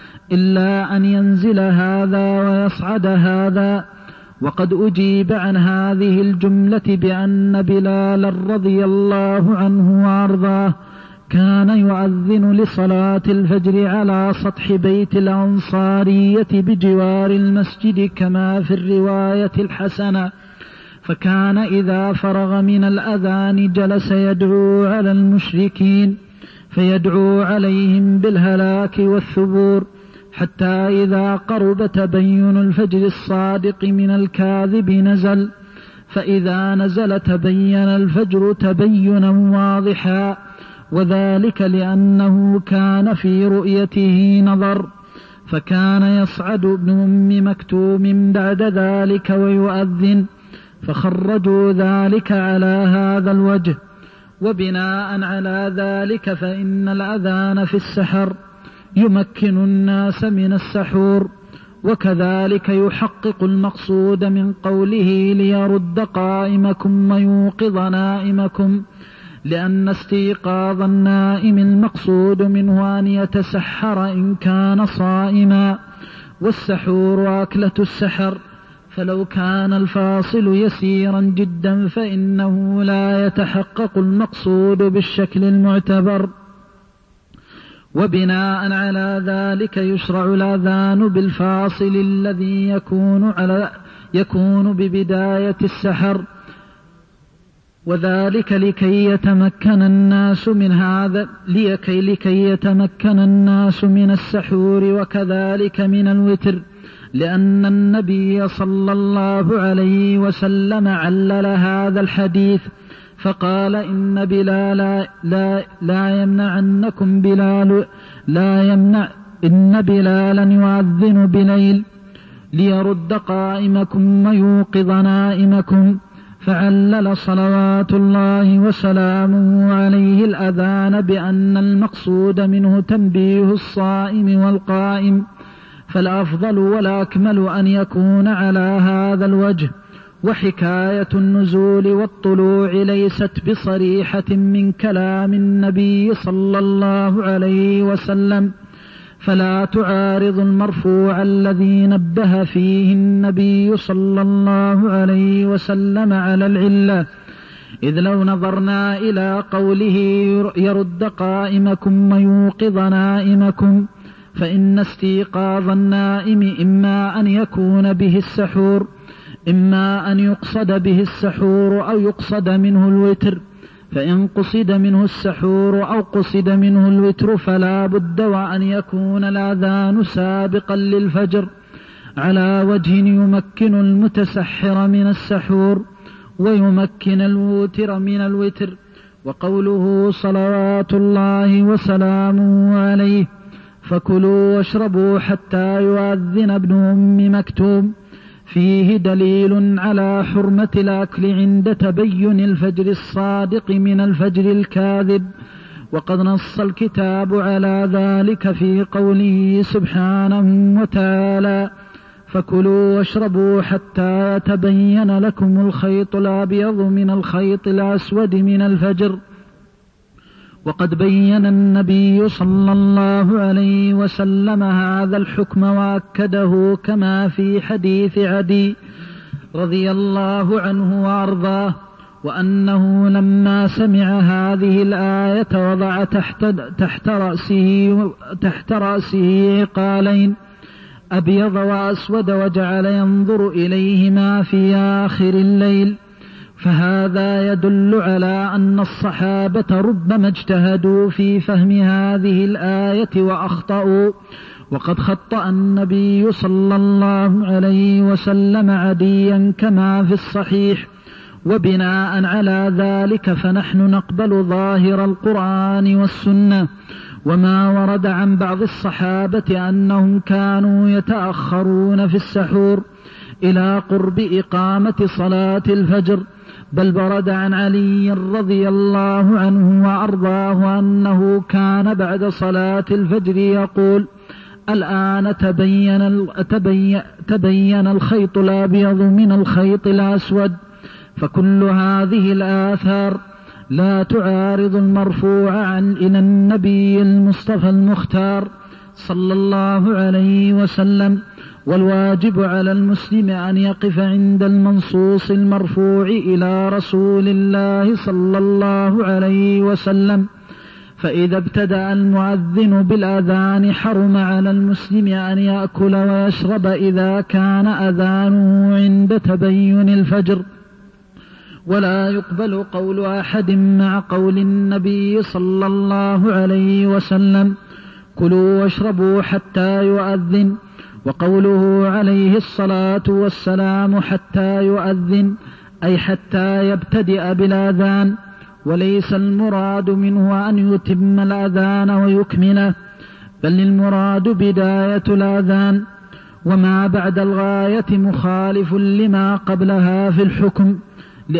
إلا أن ينزل هذا ويصعد هذا. وقد أجيب عن هذه الجملة بأن بلال رضي الله عنه وأرضاه كان يؤذن لصلاة الفجر على سطح بيت الأنصارية بجوار المسجد كما في الرواية الحسنة، فكان إذا فرغ من الأذان جلس يدعو على المشركين فيدعو عليهم بالهلاك والثبور، حتى إذا قرب تبين الفجر الصادق من الكاذب نزل، فإذا نزل تبين الفجر تبينا واضحا، وذلك لأنه كان في رؤيته نظر، فكان يصعد ابن أم مكتوم بعد ذلك ويؤذن، فخرجوا ذلك على هذا الوجه. وبناء على ذلك فإن الأذان في السحر يمكن الناس من السحور، وكذلك يحقق المقصود من قوله ليرد قائمكم ويوقظ نائمكم، لأن استيقاظ النائم المقصود منه أن يتسحر إن كان صائما، والسحور أكلة السحر، فلو كان الفاصل يسيرا جدا فإنه لا يتحقق المقصود بالشكل المعتبر. وبناء على ذلك يشرع الأذان بالفاصل الذي يكون على يكون ببداية السحر، وذلك لكي يتمكن الناس من هذا لكي لكي يتمكن الناس من السحور وكذلك من الوتر، لأن النبي صلى الله عليه وسلم علل هذا الحديث فقال إن بلال لا, لا يمنعنكم بلال لا يمنع إن بلالا يؤذن بليل ليرد قائمكم ويوقظ نائمكم، فعلل صلوات الله وسلامه عليه الأذان بأن المقصود منه تنبيه الصائم والقائم، فالأفضل والأكمل أن يكون على هذا الوجه. وحكاية النزول والطلوع ليست بصريحة من كلام النبي صلى الله عليه وسلم، فلا تعارض المرفوع الذي نبه فيه النبي صلى الله عليه وسلم على العلة، إذ لو نظرنا إلى قوله يرد قائمكم ويوقظ نائمكم فإن استيقاظ النائم إما أن يكون به السحور إما أن يقصد به السحور أو يقصد منه الوتر، فإن قصد منه السحور أو قصد منه الوتر فلا بد وأن يكون الأذان سابقا للفجر على وجه يمكن المتسحر من السحور ويمكن الوتر من الوتر. وقوله صلوات الله وسلامه عليه فكلوا واشربوا حتى يؤذن ابن أم مكتوم فيه دليل على حرمة الأكل عند تبين الفجر الصادق من الفجر الكاذب، وقد نص الكتاب على ذلك في قوله سبحانه وتعالى فكلوا واشربوا حتى يتبين لكم الخيط الأبيض من الخيط الأسود من الفجر. وقد بين النبي صلى الله عليه وسلم هذا الحكم وأكده كما في حديث عدي رضي الله عنه وأرضاه، وأنه لما سمع هذه الآية وضع تحت, تحت, رأسه, تحت رأسه عقالين أبيض وأسود وجعل ينظر إليهما في آخر الليل، فهذا يدل على أن الصحابة ربما اجتهدوا في فهم هذه الآية وأخطأوا، وقد خطأ النبي صلى الله عليه وسلم عديا كما في الصحيح. وبناء على ذلك فنحن نقبل ظاهر القرآن والسنة وما ورد عن بعض الصحابة أنهم كانوا يتأخرون في السحور إلى قرب إقامة صلاة الفجر، بل ورد عن علي رضي الله عنه وأرضاه أنه كان بعد صلاة الفجر يقول الآن تبين, تبين, تبين الخيط الأبيض من الخيط الأسود. فكل هذه الآثار لا تعارض المرفوع عن إلى النبي المصطفى المختار صلى الله عليه وسلم، والواجب على المسلم أن يقف عند المنصوص المرفوع إلى رسول الله صلى الله عليه وسلم. فإذا ابتدأ المؤذن بالأذان حرم على المسلم أن يأكل ويشرب إذا كان أذانه عند تبين الفجر، ولا يقبل قول أحد مع قول النبي صلى الله عليه وسلم كلوا واشربوا حتى يؤذن، وقوله عليه الصلاة والسلام حتى يؤذن أي حتى يبتدئ بالأذان، وليس المراد منه أن يتم الأذان ويكمله، بل المراد بداية الأذان، وما بعد الغاية مخالف لما قبلها في الحكم،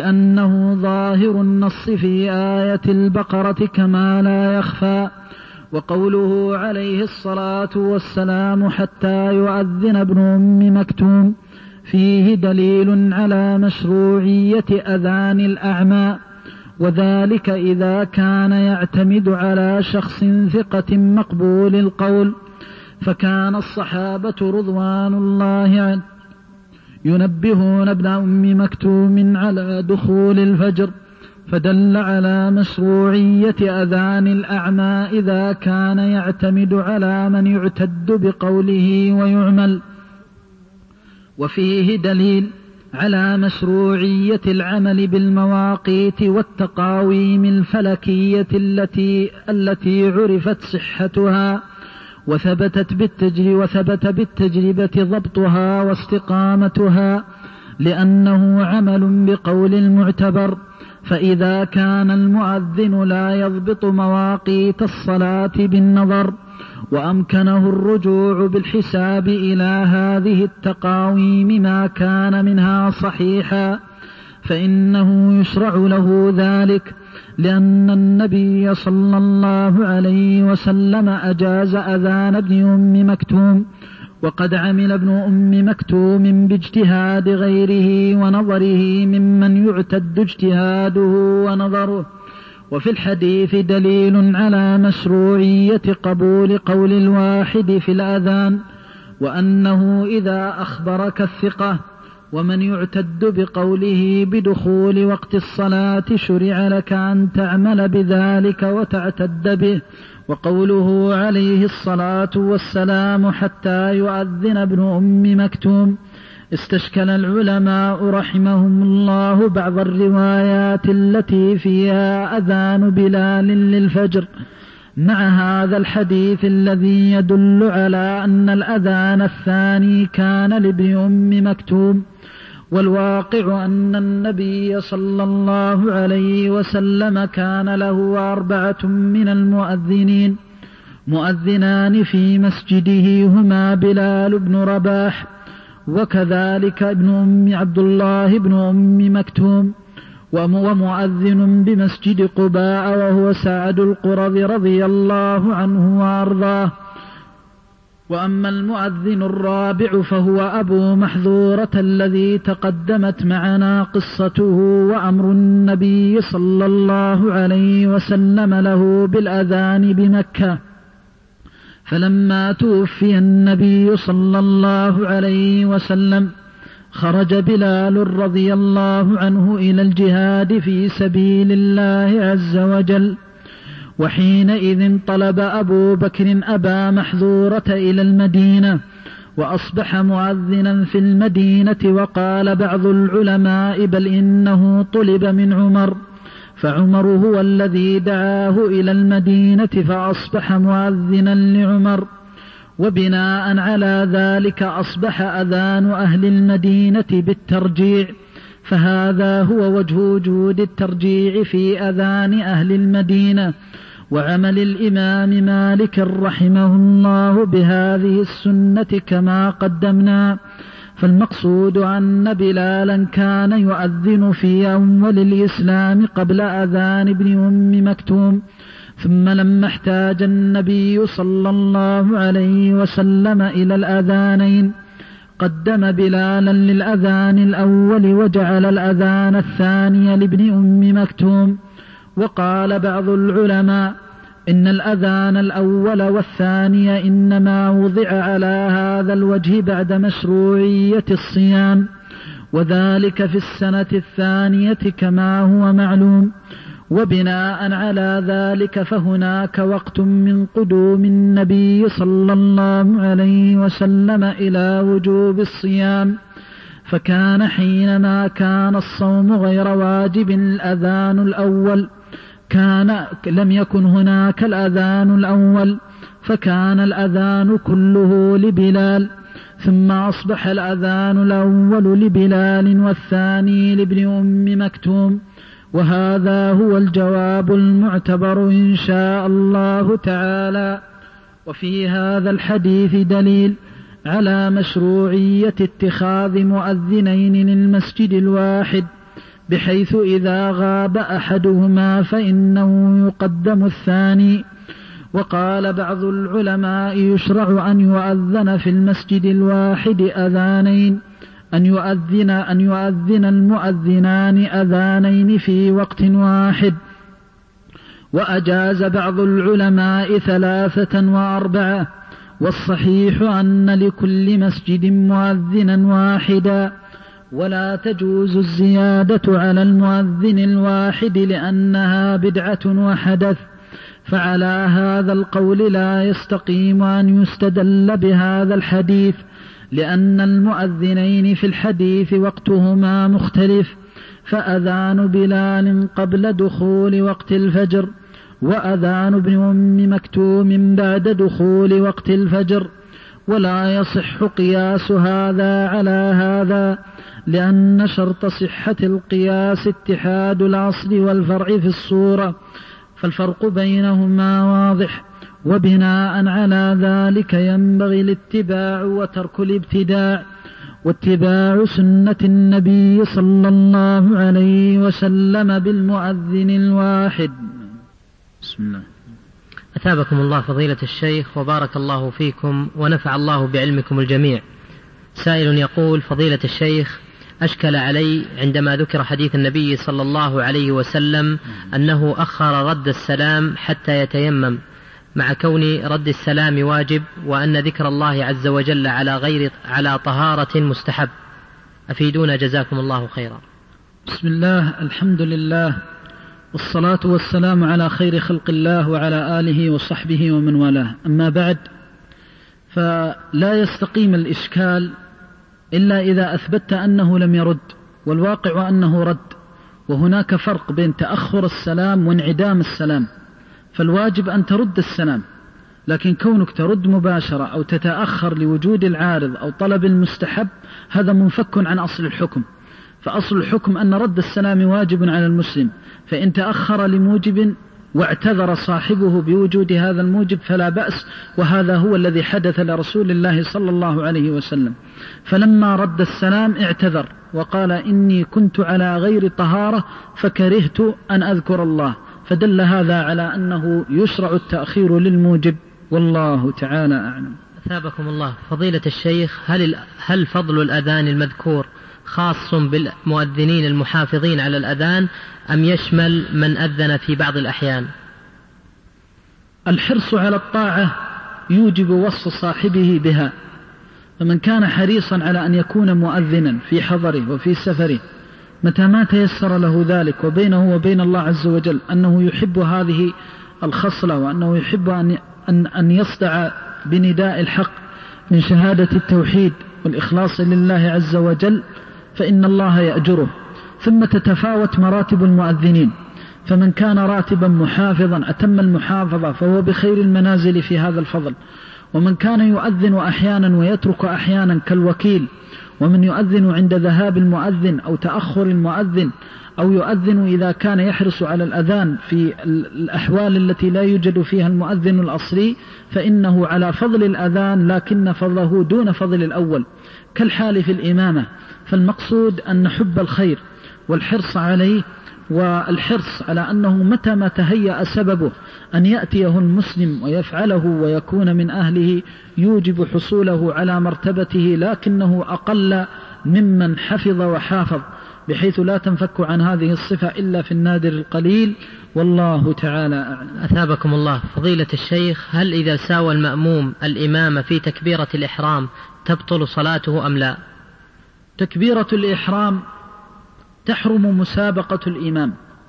لأنه ظاهر النص في آية البقرة كما لا يخفى. وقوله عليه الصلاة والسلام حتى يؤذن ابن أم مكتوم فيه دليل على مشروعية أذان الأعمى، وذلك إذا كان يعتمد على شخص ثقة مقبول القول، فكان الصحابة رضوان الله عنهم ينبهون ابن أم مكتوم على دخول الفجر، فدل على مشروعية أذان الأعمى إذا كان يعتمد على من يعتد بقوله ويعمل. وفيه دليل على مشروعية العمل بالمواقيت والتقاويم الفلكية التي التي عرفت صحتها وثبتت بالتجربة, وثبت بالتجربة ضبطها واستقامتها، لأنه عمل بقول المعتبر. فإذا كان المؤذن لا يضبط مواقيت الصلاة بالنظر وأمكنه الرجوع بالحساب إلى هذه التقاويم ما كان منها صحيحا، فإنه يشرع له ذلك، لأن النبي صلى الله عليه وسلم أجاز أذان ابن أم مكتوم، وقد عمل ابن أم مكتوم باجتهاد غيره ونظره ممن يعتد اجتهاده ونظره. وفي الحديث دليل على مشروعية قبول قول الواحد في الأذان، وأنه إذا أخبرك الثقة ومن يعتد بقوله بدخول وقت الصلاة شرع لك أن تعمل بذلك وتعتد به. وقوله عليه الصلاة والسلام حتى يؤذن ابن أم مكتوم، استشكل العلماء رحمهم الله بعض الروايات التي فيها أذان بلال للفجر مع هذا الحديث الذي يدل على أن الأذان الثاني كان لابن أم مكتوم. والواقع أن النبي صلى الله عليه وسلم كان له أربعة من المؤذنين، مؤذنان في مسجده هما بلال بن رباح، وكذلك ابن أم عبد الله بن أم مكتوم، ومؤذن بمسجد قباء وهو سعد القرظي رضي الله عنه وأرضاه. وأما المؤذن الرابع فهو أبو محذورة الذي تقدمت معنا قصته وأمر النبي صلى الله عليه وسلم له بالأذان بمكة. فلما توفي النبي صلى الله عليه وسلم خرج بلال رضي الله عنه إلى الجهاد في سبيل الله عز وجل، وحينئذ طلب أبو بكر أبا محذورة إلى المدينة وأصبح مؤذنا في المدينة. وقال بعض العلماء بل إنه طلب من عمر، فعمر هو الذي دعاه إلى المدينة فأصبح مؤذنا لعمر، وبناء على ذلك أصبح أذان أهل المدينة بالترجيع. فهذا هو وجه وجود الترجيع في أذان أهل المدينة وعمل الإمام مالك رحمه الله بهذه السنة كما قدمنا. فالمقصود أن بلالا كان يؤذن في أول الإسلام قبل أذان ابن أم مكتوم، ثم لما احتاج النبي صلى الله عليه وسلم إلى الأذانين قدم بلالا للأذان الأول وجعل الأذان الثاني لابن أم مكتوم. وقال بعض العلماء إن الأذان الأول والثاني إنما وضع على هذا الوجه بعد مشروعية الصيام، وذلك في السنة الثانية كما هو معلوم. وبناء على ذلك فهناك وقت من قدوم النبي صلى الله عليه وسلم إلى وجوب الصيام، فكان حينما كان الصوم غير واجب الأذان الأول كان لم يكن هناك الأذان الأول، فكان الأذان كله لبلال، ثم أصبح الأذان الأول لبلال والثاني لابن أم مكتوم. وهذا هو الجواب المعتبر إن شاء الله تعالى. وفي هذا الحديث دليل على مشروعية اتخاذ مؤذنين للمسجد الواحد، بحيث إذا غاب أحدهما فإنه يقدم الثاني. وقال بعض العلماء يشرع أن يؤذن في المسجد الواحد أذانين أن يؤذن أن يؤذن المؤذنان أذانين في وقت واحد، وأجاز بعض العلماء ثلاثة وأربعة، والصحيح أن لكل مسجد مؤذنا واحدا، ولا تجوز الزيادة على المؤذن الواحد لأنها بدعة وحدث. فعلى هذا القول لا يستقيم أن يستدل بهذا الحديث، لأن المؤذنين في الحديث وقتهما مختلف، فأذان بلال قبل دخول وقت الفجر، وأذان ابن أم مكتوم بعد دخول وقت الفجر، ولا يصح قياس هذا على هذا، لأن شرط صحة القياس اتحاد الأصل والفرع في الصورة، فالفرق بينهما واضح، وبناء على ذلك ينبغي الاتباع وترك الابتداع، واتباع سنة النبي صلى الله عليه وسلم بالمؤذن الواحد. بسم الله. أثابكم الله فضيلة الشيخ وبارك الله فيكم ونفع الله بعلمكم الجميع. سائل يقول: فضيلة الشيخ، أشكل علي عندما ذكر حديث النبي صلى الله عليه وسلم أنه أخر رد السلام حتى يتيمم، مع كون رد السلام واجب، وأن ذكر الله عز وجل على غير على طهارة مستحب، أفيدونا جزاكم الله خيرا. بسم الله، الحمد لله، والصلاة والسلام على خير خلق الله وعلى آله وصحبه ومن والاه. أما بعد، فلا يستقيم الإشكال إلا إذا أثبت أنه لم يرد، والواقع أنه رد، وهناك فرق بين تأخر السلام وانعدام السلام، فالواجب أن ترد السلام، لكن كونك ترد مباشرة أو تتأخر لوجود العارض أو طلب المستحب هذا منفك عن أصل الحكم. فأصل الحكم أن رد السلام واجب على المسلم، فإن تأخر لموجب واعتذر صاحبه بوجود هذا الموجب فلا بأس، وهذا هو الذي حدث لرسول الله صلى الله عليه وسلم. فلما رد السلام اعتذر وقال: إني كنت على غير طهارة فكرهت أن أذكر الله، فدل هذا على أنه يشرع التأخير للموجب، والله تعالى أعلم. أثابكم الله فضيلة الشيخ، هل, هل فضل الأذان المذكور خاص بالمؤذنين المحافظين على الأذان أم يشمل من أذن في بعض الأحيان؟ الحرص على الطاعة يوجب وصف صاحبه بها، فمن كان حريصا على أن يكون مؤذنا في حضره وفي سفره متى ما تيسر له ذلك، وبينه وبين الله عز وجل أنه يحب هذه الخصلة، وأنه يحب أن, أن, أن يصدع بنداء الحق من شهادة التوحيد والإخلاص لله عز وجل، فإن الله يأجره. ثم تتفاوت مراتب المؤذنين، فمن كان راتبا محافظا أتم المحافظة فهو بخير المنازل في هذا الفضل، ومن كان يؤذن أحيانا ويترك أحيانا كالوكيل، ومن يؤذن عند ذهاب المؤذن أو تأخر المؤذن، أو يؤذن إذا كان يحرص على الأذان في الأحوال التي لا يوجد فيها المؤذن الأصلي، فإنه على فضل الأذان لكن فضله دون فضل الأول، كالحال في الإمامة. فالمقصود أن حب الخير والحرص عليه، والحرص على أنه متى ما تهيأ سببه أن يأتيه المسلم ويفعله ويكون من أهله يوجب حصوله على مرتبته، لكنه أقل ممن حفظ وحافظ، بحيث لا تنفك عن هذه الصفة إلا في النادر القليل، والله تعالى أعلم. أثابكم الله فضيلة الشيخ، هل إذا ساوى المأموم الإمام في تكبيرة الإحرام تبطل صلاته أم لا؟ تكبيرة الإحرام تحرم مسابقة الإمام،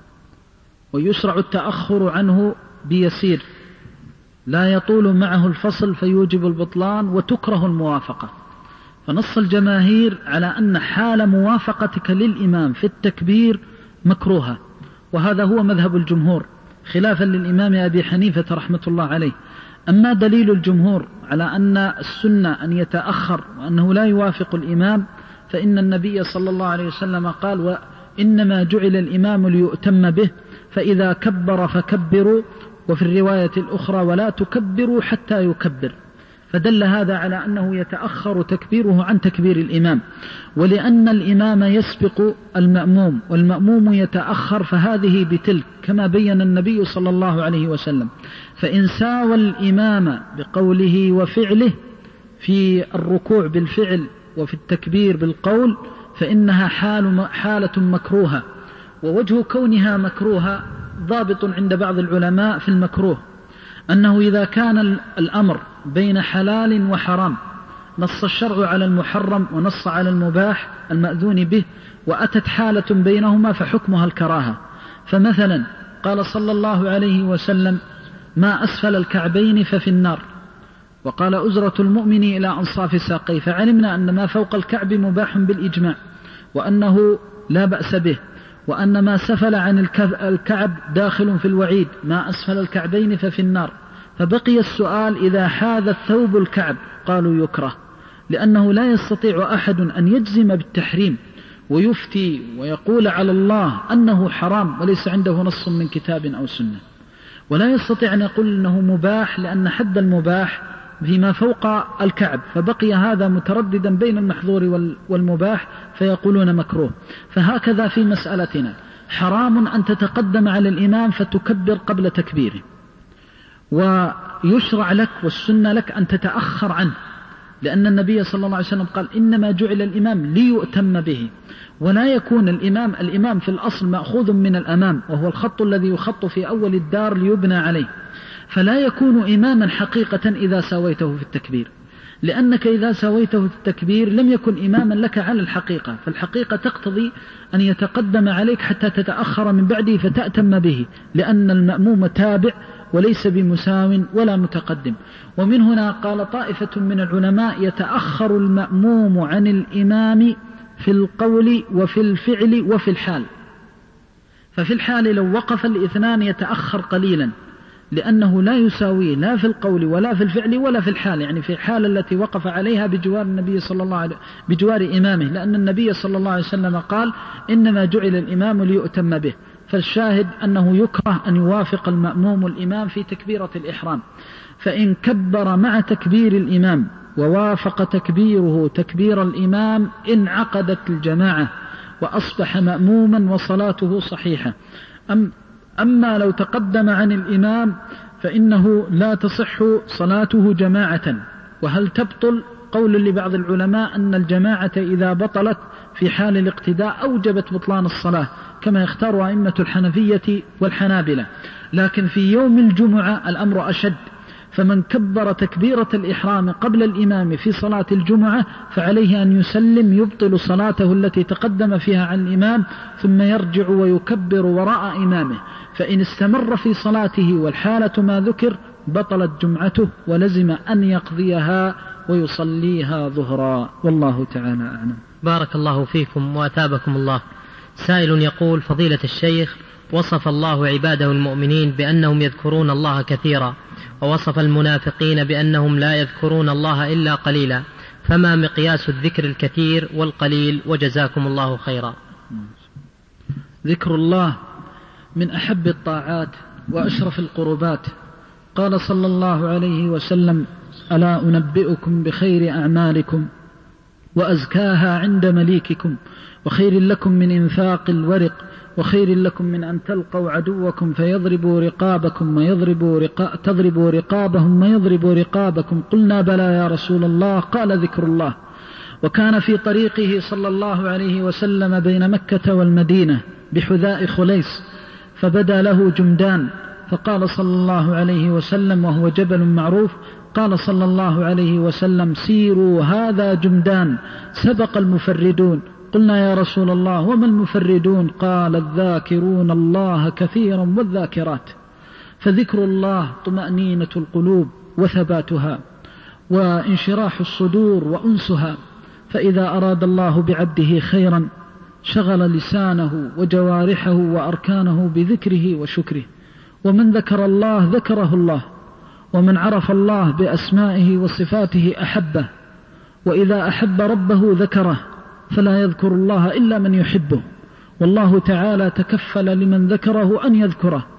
ويشرع التأخر عنه بيسير، لا يطول معه الفصل فيوجب البطلان، وتكره الموافقة. فنص الجماهير على أن حال موافقتك للإمام في التكبير مكروهة، وهذا هو مذهب الجمهور خلافا للإمام أبي حنيفة رحمة الله عليه. أما دليل الجمهور على أن السنة أن يتأخر وأنه لا يوافق الإمام، فإن النبي صلى الله عليه وسلم قال: وإنما جعل الإمام ليؤتم به، فإذا كبر فكبروا، وفي الرواية الأخرى: ولا تكبروا حتى يكبر. فدل هذا على أنه يتأخر تكبيره عن تكبير الإمام، ولأن الإمام يسبق المأموم والمأموم يتأخر، فهذه بتلك كما بين النبي صلى الله عليه وسلم. فإن ساوى الإمام بقوله وفعله في الركوع بالفعل وفي التكبير بالقول فإنها حال حالة مكروهة. ووجه كونها مكروهة ضابط عند بعض العلماء في المكروه أنه إذا كان الأمر بين حلال وحرام نص الشرع على المحرم ونص على المباح المأذون به، وأتت حالة بينهما فحكمها الكراهة. فمثلا قال صلى الله عليه وسلم ما أسفل الكعبين ففي النار، وقال أزرة المؤمن إلى أنصاف ساقيه، فعلمنا أن ما فوق الكعب مباح بالإجماع وأنه لا بأس به، وأن ما سفل عن الكعب داخل في الوعيد، ما أسفل الكعبين ففي النار. فبقي السؤال إذا حاذ الثوب الكعب، قالوا يكره، لأنه لا يستطيع أحد أن يجزم بالتحريم ويفتي ويقول على الله أنه حرام وليس عنده نص من كتاب أو سنة، ولا يستطيع أن يقول أنه مباح لأن حد المباح فيما فوق الكعب، فبقي هذا مترددا بين المحظور والمباح فيقولون مكروه. فهكذا في مسألتنا حرام أن تتقدم على الإمام فتكبر قبل تكبيره، ويشرع لك والسنة لك أن تتأخر عنه، لأن النبي صلى الله عليه وسلم قال إنما جعل الإمام ليؤتم به، ولا يكون الإمام الإمام في الأصل مأخوذ من الأمام، وهو الخط الذي يخط في أول الدار ليبنى عليه، فلا يكون إماما حقيقة إذا سويته في التكبير، لأنك إذا سويته في التكبير لم يكن إماما لك على الحقيقة، فالحقيقة تقتضي أن يتقدم عليك حتى تتأخر من بعده فتأتم به، لأن المأموم تابع وليس بمساو ولا متقدم. ومن هنا قال طائفة من العلماء يتأخر المأموم عن الإمام في القول وفي الفعل وفي الحال. ففي الحال لو وقف الاثنان يتأخر قليلا، لأنه لا يساويه لا في القول ولا في الفعل ولا في الحال، يعني في الحال التي وقف عليها بجوار النبي صلى الله عليه بجوار إمامه، لأن النبي صلى الله عليه وسلم قال إنما جعل الإمام ليؤتم به. فالشاهد أنه يكره أن يوافق المأموم الإمام في تكبيرة الإحرام، فإن كبر مع تكبير الإمام ووافق تكبيره تكبير الإمام انعقدت الجماعة وأصبح مأموما وصلاته صحيحة. أم أما لو تقدم عن الإمام فإنه لا تصح صلاته جماعة. وهل تبطل؟ قول لبعض العلماء أن الجماعة إذا بطلت في حال الاقتداء أوجبت بطلان الصلاة، كما يختار أئمة الحنفية والحنابلة، لكن في يوم الجمعة الأمر أشد، فمن كبر تكبيرة الإحرام قبل الإمام في صلاة الجمعة فعليه أن يسلم يبطل صلاته التي تقدم فيها عن الإمام ثم يرجع ويكبر وراء إمامه، فإن استمر في صلاته والحالة ما ذكر بطلت جمعته ولزم أن يقضيها ويصليها ظهرا، والله تعالى أعلم. بارك الله فيكم وأثابكم الله. سائل يقول: فضيلة الشيخ، وصف الله عباده المؤمنين بأنهم يذكرون الله كثيرا، ووصف المنافقين بأنهم لا يذكرون الله إلا قليلا، فما مقياس الذكر الكثير والقليل؟ وجزاكم الله خيرا. ذكر الله من أحب الطاعات وأشرف القربات. قال صلى الله عليه وسلم: ألا أنبئكم بخير أعمالكم وأزكاها عند مليككم، وخير لكم من إنفاق الورق، وخير لكم من أن تلقوا عدوكم فيضربوا رقابكم ويضربوا رقا... تضربوا رقابهم ويضربوا رقابكم. قلنا: بلى يا رسول الله. قال: ذكر الله. وكان في طريقه صلى الله عليه وسلم بين مكة والمدينة بحذاء خليس، فبدا له جمدان، فقال صلى الله عليه وسلم، وهو جبل معروف، قال صلى الله عليه وسلم: سيروا هذا جمدان سبق المفردون. قلنا: يا رسول الله وما المفردون؟ قال: الذاكرون الله كثيرا والذاكرات. فذكر الله طمأنينة القلوب وثباتها وانشراح الصدور وأنسها، فإذا أراد الله بعبده خيرا شغل لسانه وجوارحه وأركانه بذكره وشكره. ومن ذكر الله ذكره الله، ومن عرف الله بأسمائه وصفاته أحبه، وإذا أحب ربه ذكره، فلا يذكر الله إلا من يحبه، والله تعالى تكفل لمن ذكره أن يذكره،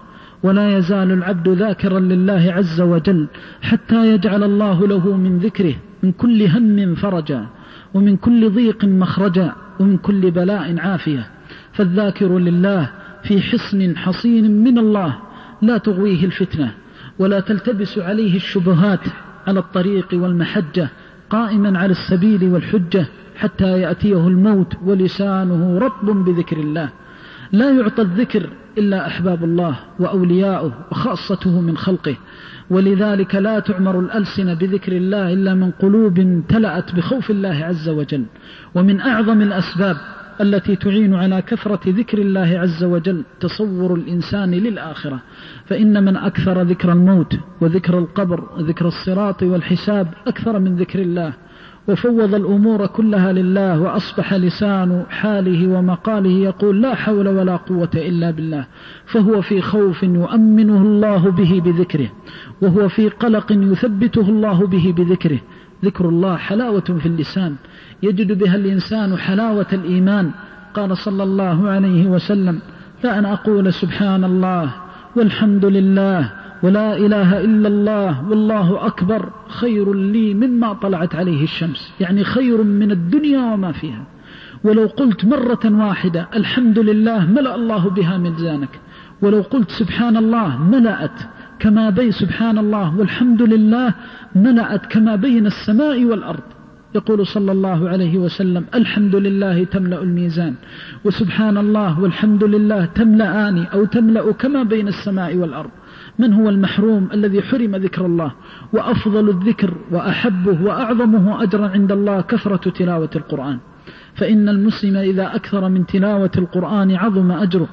ولا يزال العبد ذاكرا لله عز وجل حتى يجعل الله له من ذكره من كل هم فرجا، ومن كل ضيق مخرجا، ومن كل بلاء عافية. فالذاكر لله في حصن حصين من الله لا تغويه الفتنة ولا تلتبس عليه الشبهات على الطريق والمحجة، قائما على السبيل والحجة حتى يأتيه الموت ولسانه رطب بذكر الله. لا يعطى الذكر إلا أحباب الله وأولياؤه وخاصته من خلقه، ولذلك لا تعمر الألسنة بذكر الله إلا من قلوب امتلأت بخوف الله عز وجل. ومن أعظم الأسباب التي تعين على كثرة ذكر الله عز وجل تصور الإنسان للآخرة، فإن من أكثر ذكر الموت وذكر القبر وذكر الصراط والحساب أكثر من ذكر الله، وفوض الأمور كلها لله، وأصبح لسان حاله ومقاله يقول لا حول ولا قوة إلا بالله، فهو في خوف يؤمنه الله به بذكره، وهو في قلق يثبته الله به بذكره. ذكر الله حلاوة في اللسان يجد بها الإنسان حلاوة الإيمان. قال صلى الله عليه وسلم: فأن أقول سبحان الله والحمد لله ولا إله إلا الله والله أكبر خير لي مما طلعت عليه الشمس، يعني خير من الدنيا وما فيها. ولو قلت مرة واحدة الحمد لله ملأ الله بها ميزانك، ولو قلت سبحان الله ملأت كما بين سبحان الله والحمد لله ملأت كما بين السماء والأرض. يقول صلى الله عليه وسلم: الحمد لله تملأ الميزان، وسبحان الله والحمد لله تملأان أو تملأ كما بين السماء والأرض. من هو المحروم الذي حرم ذكر الله؟ وأفضل الذكر وأحبه وأعظمه أجرا عند الله كثرة تلاوة القرآن، فإن المسلم إذا أكثر من تلاوة القرآن عظم أجره،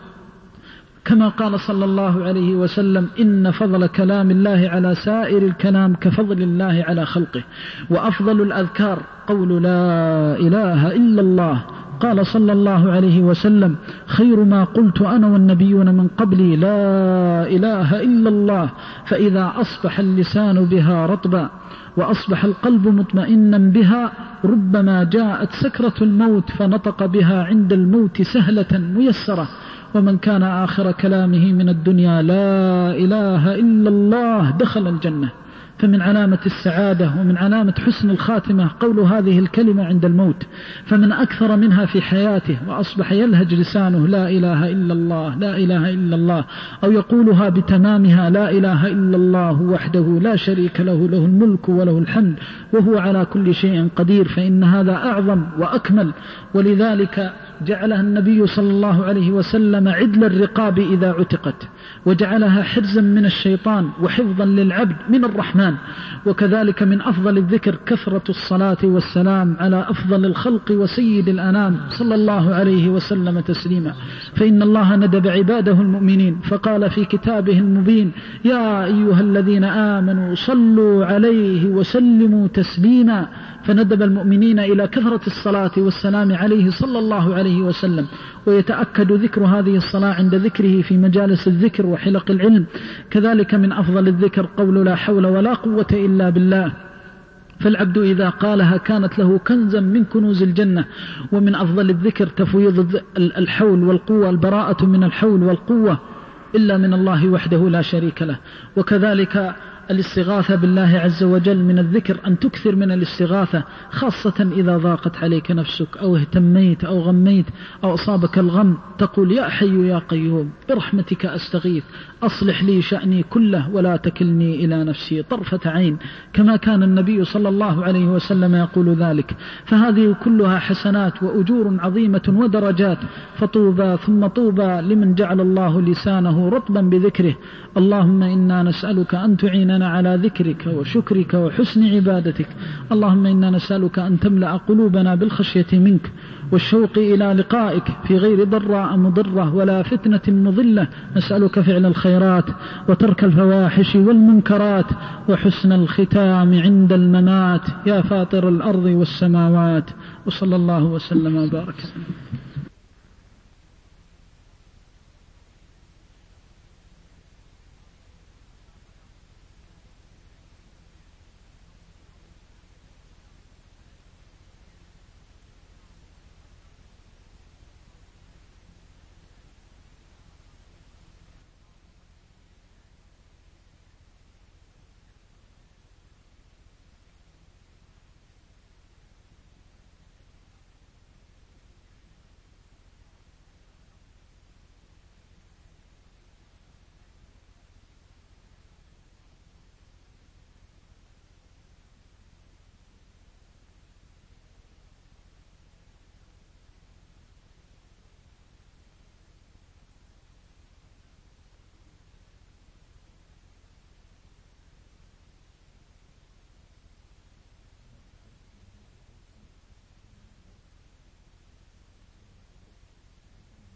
كما قال صلى الله عليه وسلم: إن فضل كلام الله على سائر الكلام كفضل الله على خلقه. وأفضل الأذكار قول لا إله إلا الله. قال صلى الله عليه وسلم: خير ما قلت أنا والنبيون من قبلي لا إله إلا الله. فإذا أصبح اللسان بها رطبا وأصبح القلب مطمئنا بها ربما جاءت سكرة الموت فنطق بها عند الموت سهلة ميسرة. ومن كان آخر كلامه من الدنيا لا إله إلا الله دخل الجنة. فمن علامة السعادة ومن علامة حسن الخاتمة قول هذه الكلمة عند الموت، فمن أكثر منها في حياته وأصبح يلهج لسانه لا إله إلا الله لا إله إلا الله، أو يقولها بتمامها لا إله إلا الله وحده لا شريك له له الملك وله الحمد وهو على كل شيء قدير، فإن هذا أعظم وأكمل. ولذلك جعلها النبي صلى الله عليه وسلم عدل الرقاب إذا عتقت، وجعلها حرزا من الشيطان وحفظا للعبد من الرحمن. وكذلك من أفضل الذكر كثرة الصلاة والسلام على أفضل الخلق وسيد الأنام صلى الله عليه وسلم تسليما. فإن الله ندب عباده المؤمنين فقال في كتابه المبين: يا أيها الذين آمنوا صلوا عليه وسلموا تسليما. فندب المؤمنين إلى كثرة الصلاة والسلام عليه صلى الله عليه وسلم. ويتأكد ذكر هذه الصلاة عند ذكره في مجالس الذكر وحلق العلم. كذلك من أفضل الذكر قول لا حول ولا قوة إلا بالله، فالعبد إذا قالها كانت له كنزا من كنوز الجنة. ومن أفضل الذكر تفويض الحول والقوة، البراءة من الحول والقوة إلا من الله وحده لا شريك له. وكذلك الاستغاثة بالله عز وجل من الذكر أن تكثر من الاستغاثة، خاصة إذا ضاقت عليك نفسك أو اهتميت أو غميت أو أصابك الغم، تقول: يا حي يا قيوم برحمتك أستغيث أصلح لي شأني كله ولا تكلني إلى نفسي طرفة عين، كما كان النبي صلى الله عليه وسلم يقول ذلك. فهذه كلها حسنات وأجور عظيمة ودرجات. فطوبى ثم طوبى لمن جعل الله لسانه رطبا بذكره. اللهم إنا نسألك أن تعيننا على ذكرك وشكرك وحسن عبادتك. اللهم إنا نسألك أن تملأ قلوبنا بالخشية منك والشوق إلى لقائك في غير ضراء مضرة ولا فتنة مضلة. نسألك فعل الخيرات وترك الفواحش والمنكرات وحسن الختام عند الممات يا فاطر الأرض والسماوات. وصلى الله وسلم وبارك.